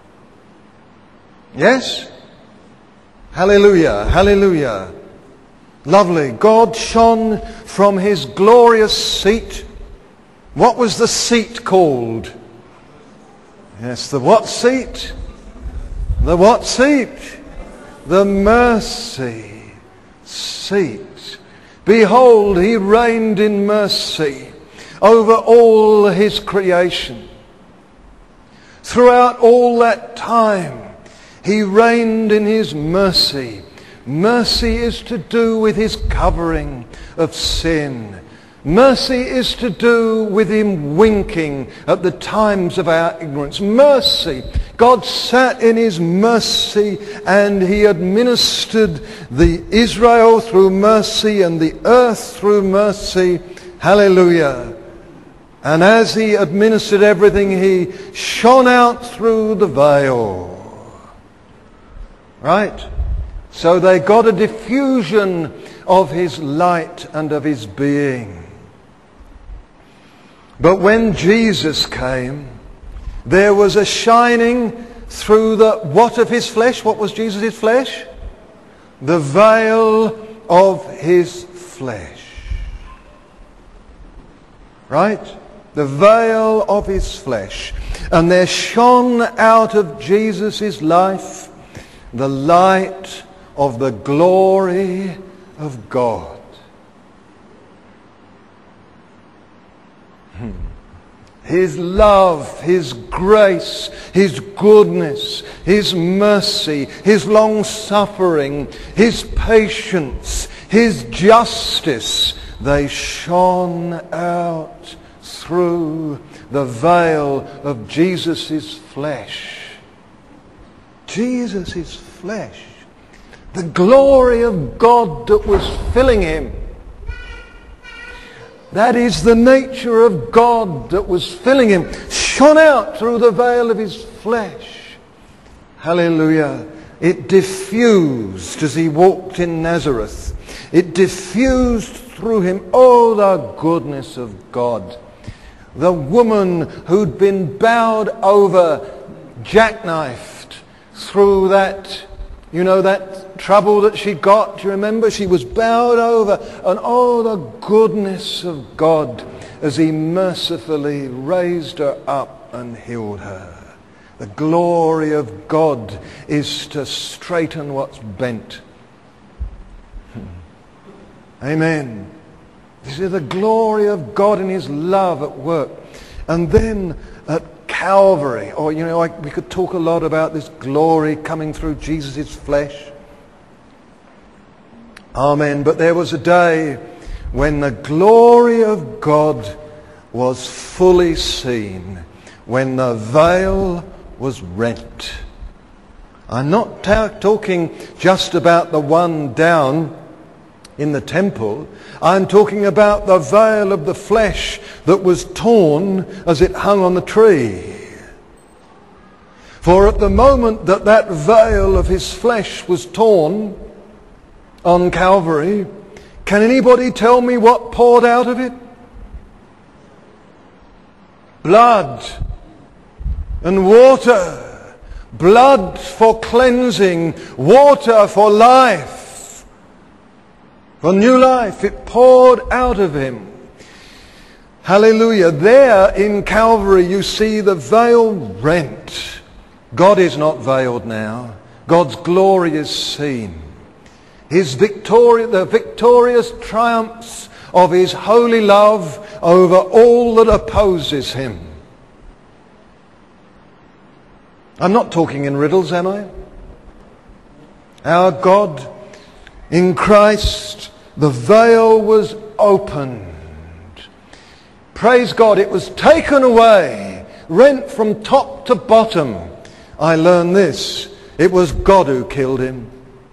Yes? Hallelujah, hallelujah. Lovely. God shone from his glorious seat. What was the seat called? Yes, the what seat? The what seat? the mercy seat. Behold, he reigned in mercy over all his creation. Throughout all that time, he reigned in his mercy. Mercy is to do with his covering of sin. Mercy is to do with him winking at the times of our ignorance. Mercy. God sat in his mercy and he administered the Israel through mercy and the earth through mercy. Hallelujah. And as he administered everything, he shone out through the veil. Right? So they got a diffusion of his light and of his being. But when Jesus came, there was a shining through the what of his flesh? What was Jesus' flesh? The veil of his flesh. Right? The veil of his flesh. And there shone out of Jesus' life the light of the glory of God. His love, his grace, his goodness, his mercy, his long-suffering, his patience, his justice, they shone out through the veil of Jesus' flesh. Jesus' flesh. The glory of God that was filling him. That is the nature of God that was filling him, shone out through the veil of his flesh. Hallelujah. It diffused as he walked in Nazareth. It diffused through him. Oh, the goodness of God. The woman who'd been bowed over, jackknifed through that, that trouble that she got. Do you remember? She was bowed over. And oh, the goodness of God as he mercifully raised her up and healed her. The glory of God is to straighten what's bent. Amen. You see the glory of God and his love at work. And then at Calvary, we could talk a lot about this glory coming through Jesus' flesh. Amen. But there was a day when the glory of God was fully seen, when the veil was rent. I'm not talking just about the one down in the temple. I'm talking about the veil of the flesh that was torn as it hung on the tree. For at the moment that that veil of his flesh was torn on Calvary, can anybody tell me what poured out of it? Blood and water. Blood for cleansing, water for life, for new life. It poured out of him. Hallelujah. There in Calvary you see the veil rent. God is not veiled now. God's glory is seen. The victorious triumphs of his holy love over all that opposes him. I'm not talking in riddles, am I? Our God, in Christ, the veil was opened. Praise God, it was taken away, rent from top to bottom. I learned this. It was God who killed him.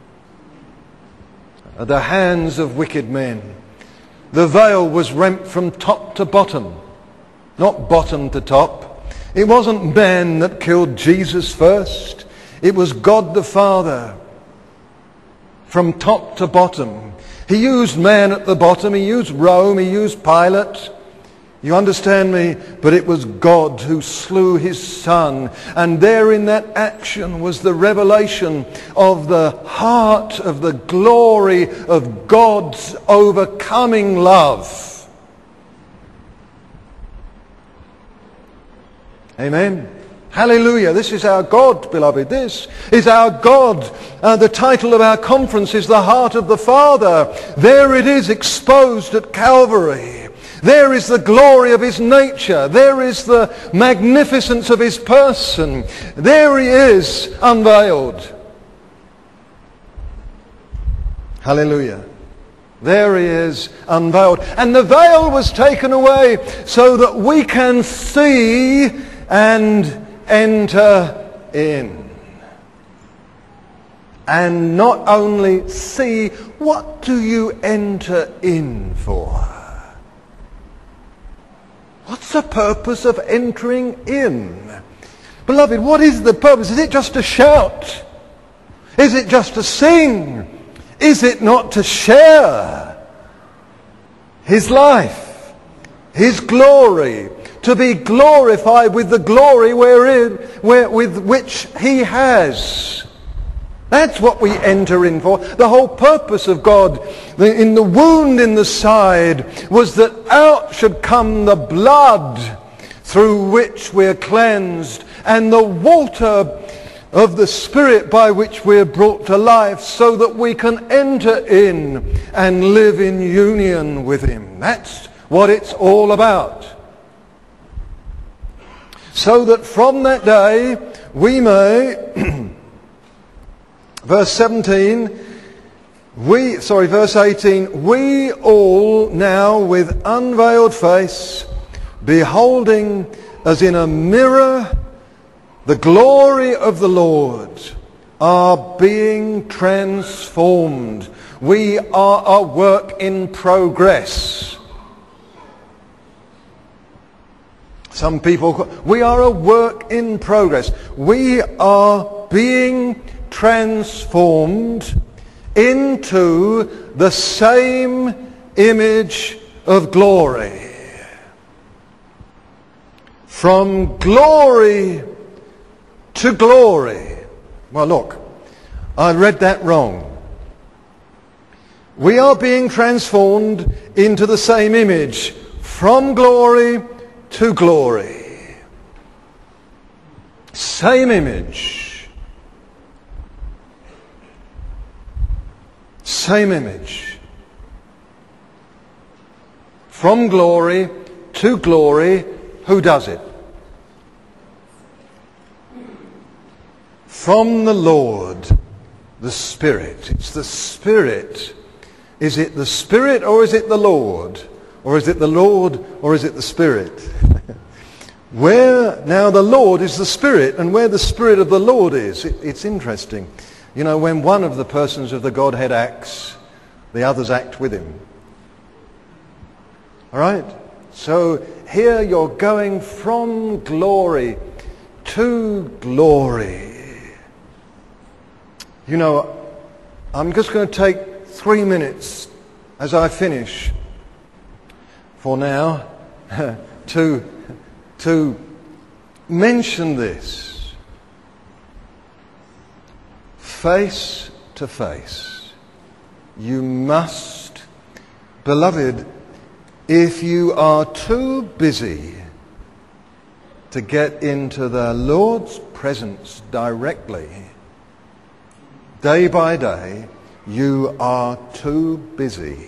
At the hands of wicked men. The veil was rent from top to bottom, not bottom to top. It wasn't man that killed Jesus first. It was God the Father. From top to bottom. He used man at the bottom. He used Rome. He used Pilate. You understand me? But it was God who slew his Son. And there in that action was the revelation of the heart of the glory of God's overcoming love. Amen. Hallelujah. This is our God, beloved. This is our God. The title of our conference is The Heart of the Father. There it is exposed at Calvary. There is the glory of his nature. There is the magnificence of his person. There he is unveiled. Hallelujah. There he is unveiled. And the veil was taken away so that we can see and enter in. And not only see, what do you enter in for? What's the purpose of entering in? Beloved, what is the purpose? Is it just to shout? Is it just to sing? Is it not to share his life, his glory, to be glorified with the glory with which he has? That's what we enter in for. The whole purpose of God in the wound in the side was that out should come the blood through which we're cleansed, and the water of the Spirit by which we're brought to life, so that we can enter in and live in union with him. That's what it's all about. So that from that day we may, verse 18, we all now with unveiled face, beholding as in a mirror the glory of the Lord, are being transformed. We are a work in progress. Some people, we are a work in progress. We are being transformed into the same image of glory. From glory to glory. Well, look, I read that wrong. We are being transformed into the same image. From glory to glory. Same image. Same image. From glory to glory. Who does it? From the Lord, the Spirit. It's the Spirit. Is it the Spirit or is it the Lord? Or is it the Lord or is it the Spirit? Where now the Lord is the Spirit, and where the Spirit of the Lord is, it's interesting. You know, when one of the persons of the Godhead acts, the others act with him. All right? So here you're going from glory to glory. You know, I'm just going to take 3 minutes as I finish for now to mention this. Face to face. You must, beloved, if you are too busy to get into the Lord's presence directly, day by day, you are too busy.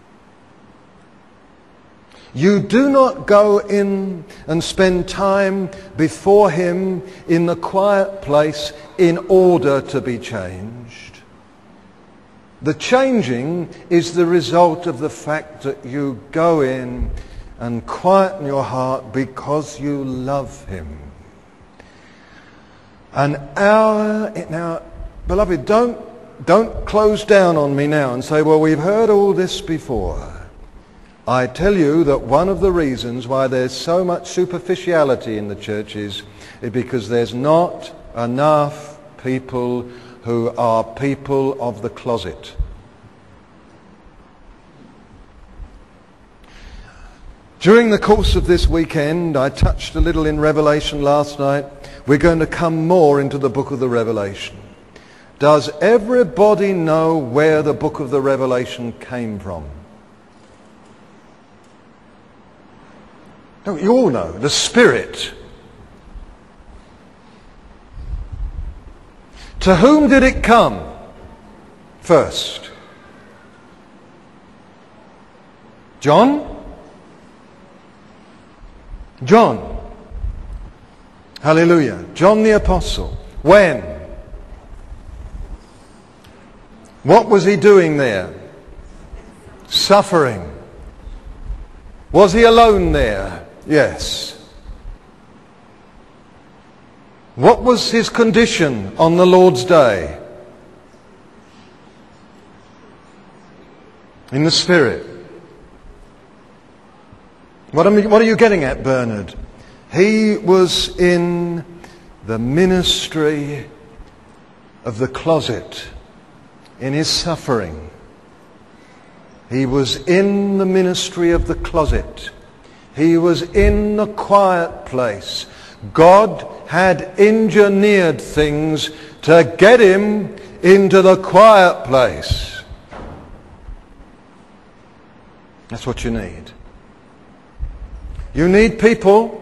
You do not go in and spend time before him in the quiet place in order to be changed. The changing is the result of the fact that you go in and quieten your heart because you love him. Now, beloved, don't close down on me now and say, well, we've heard all this before. I tell you that one of the reasons why there's so much superficiality in the churches is because there's not enough people who are people of the closet. During the course of this weekend, I touched a little in Revelation last night. We're going to come more into the book of the Revelation. Does everybody know where the book of the Revelation came from? Don't you all know? The Spirit. To whom did it come first? John? John. Hallelujah. John the Apostle. When? What was he doing there? Suffering. Was he alone there? Yes. What was his condition on the Lord's day? In the Spirit. What are you getting at, Bernard? He was in the ministry of the closet, in his suffering. He was in the ministry of the closet. He was in the quiet place. God had engineered things to get him into the quiet place. That's what you need. You need people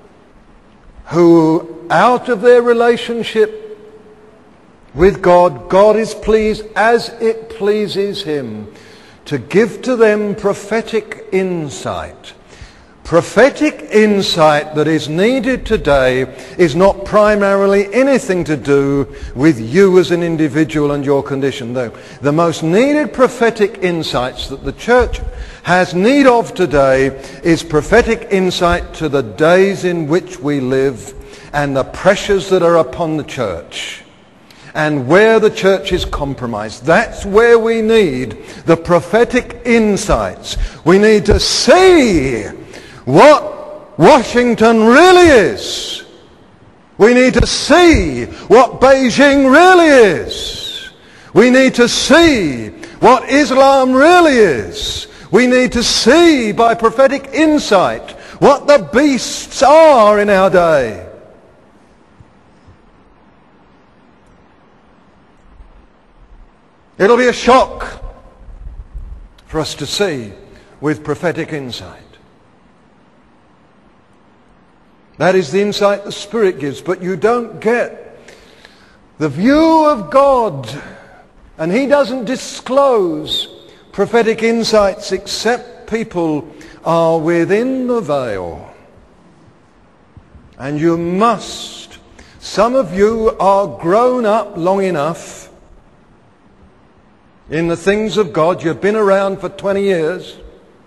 who, out of their relationship with God, God is pleased as it pleases him to give to them prophetic insight. Prophetic insight that is needed today is not primarily anything to do with you as an individual and your condition, though. The most needed prophetic insights that the church has need of today is prophetic insight to the days in which we live and the pressures that are upon the church and where the church is compromised. That's where we need the prophetic insights. We need to see what Washington really is. We need to see what Beijing really is. We need to see what Islam really is. We need to see by prophetic insight what the beasts are in our day. It'll be a shock for us to see with prophetic insight. That is the insight the Spirit gives, but you don't get the view of God, and he doesn't disclose prophetic insights except people are within the veil. And you must, some of you are grown up long enough in the things of God. You've been around for 20 years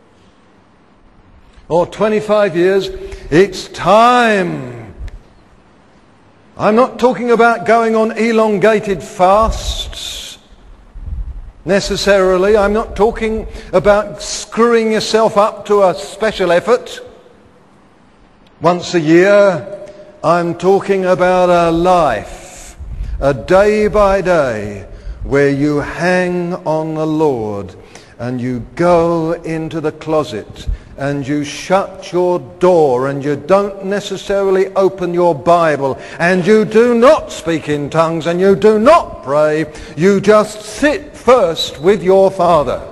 or 25 years. It's time. I'm not talking about going on elongated fasts necessarily. I'm not talking about screwing yourself up to a special effort once a year. I'm talking about a life, a day by day, where you hang on the Lord and you go into the closet and you shut your door and you don't necessarily open your Bible and you do not speak in tongues and you do not pray. You just sit first with your Father.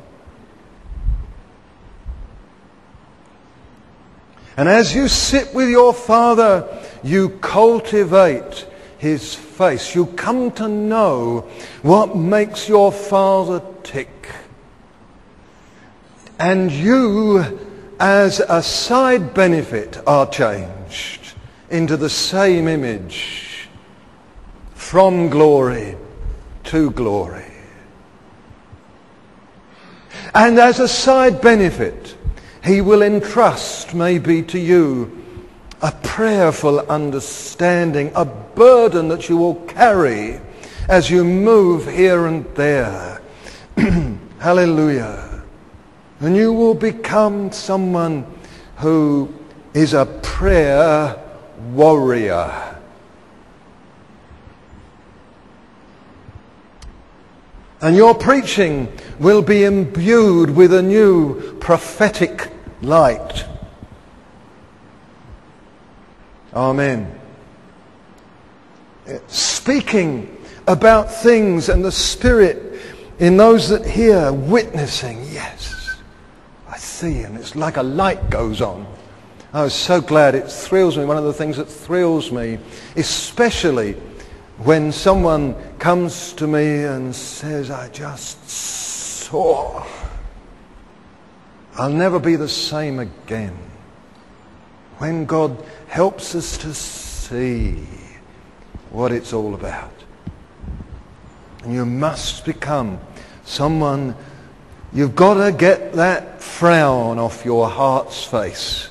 And as you sit with your Father, you cultivate his face. You come to know what makes your Father tick. And you, as a side benefit, are changed into the same image from glory to glory. And as a side benefit, he will entrust maybe to you a prayerful understanding, a burden that you will carry as you move here and there. Hallelujah. And you will become someone who is a prayer warrior. And your preaching will be imbued with a new prophetic light. Amen. Speaking about things and the Spirit in those that hear, witnessing, yes, I see, and it's like a light goes on. I was so glad. It thrills me. One of the things that thrills me, especially when someone comes to me and says, I just saw, I'll never be the same again. When God helps us to see what it's all about. And you must become someone, you've got to get that frown off your heart's face.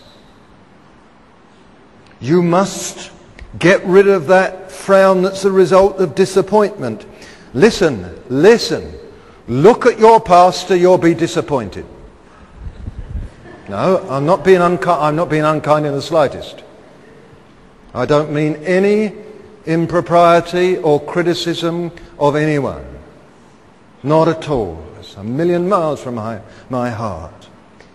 You must get rid of that frown that's a result of disappointment. Listen. Look at your pastor, you'll be disappointed. No, I'm not being unkind in the slightest. I don't mean any impropriety or criticism of anyone. Not at all. It's a million miles from my heart.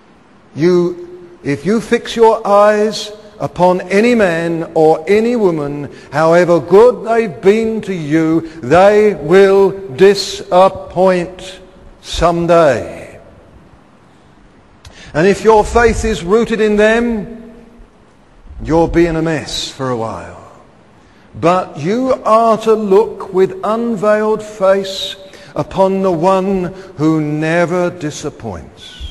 If you fix your eyes upon any man or any woman, however good they've been to you, they will disappoint someday. And if your faith is rooted in them, you'll be in a mess for a while. But you are to look with unveiled face upon the one who never disappoints,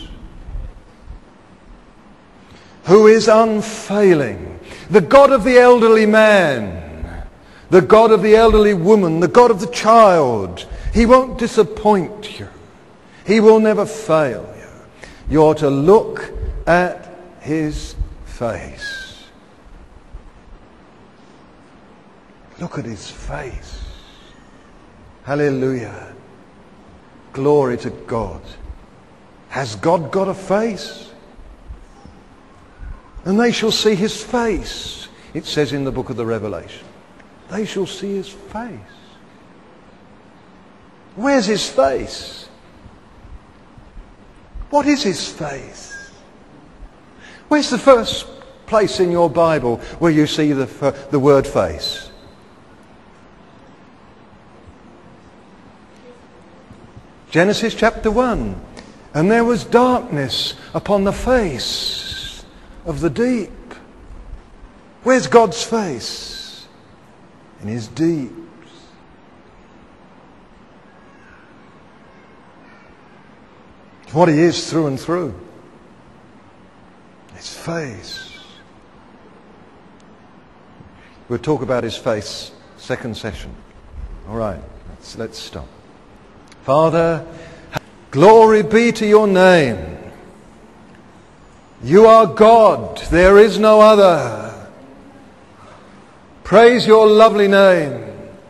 who is unfailing, the God of the elderly man, the God of the elderly woman, the God of the child. He won't disappoint you. He will never fail you. You're to look at his face. Look at his face. Hallelujah. Glory to God. Has God got a face? And they shall see his face. It says in the book of the Revelation. They shall see his face. Where's his face? What is his face? Where's the first place in your Bible where you see the word face? Genesis chapter 1. And there was darkness upon the face of the deep. Where's God's face? In his deeps. It's what he is through and through. His face. We'll talk about his face second session. All right, let's stop. Father, glory be to your name. You are God. There is no other. Praise your lovely name.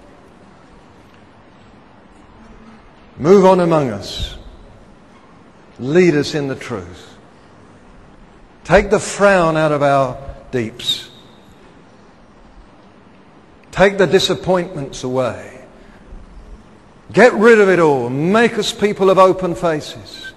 Move on among us. Lead us in the truth. Take the frown out of our deeps. Take the disappointments away. Get rid of it all. Make us people of open faces.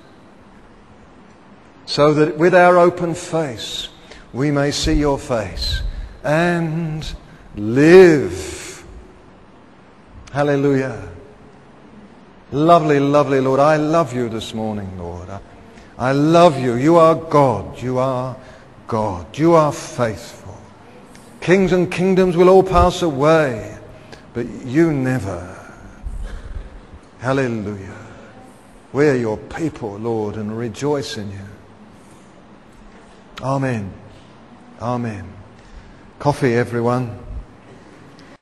So that with our open face, we may see your face and live. Hallelujah. Lovely, lovely Lord. I love you this morning, Lord. I love you. You are God. You are God. You are faithful. Kings and kingdoms will all pass away, but you never. Hallelujah. We are your people, Lord, and rejoice in you. Amen. Amen. Coffee, everyone.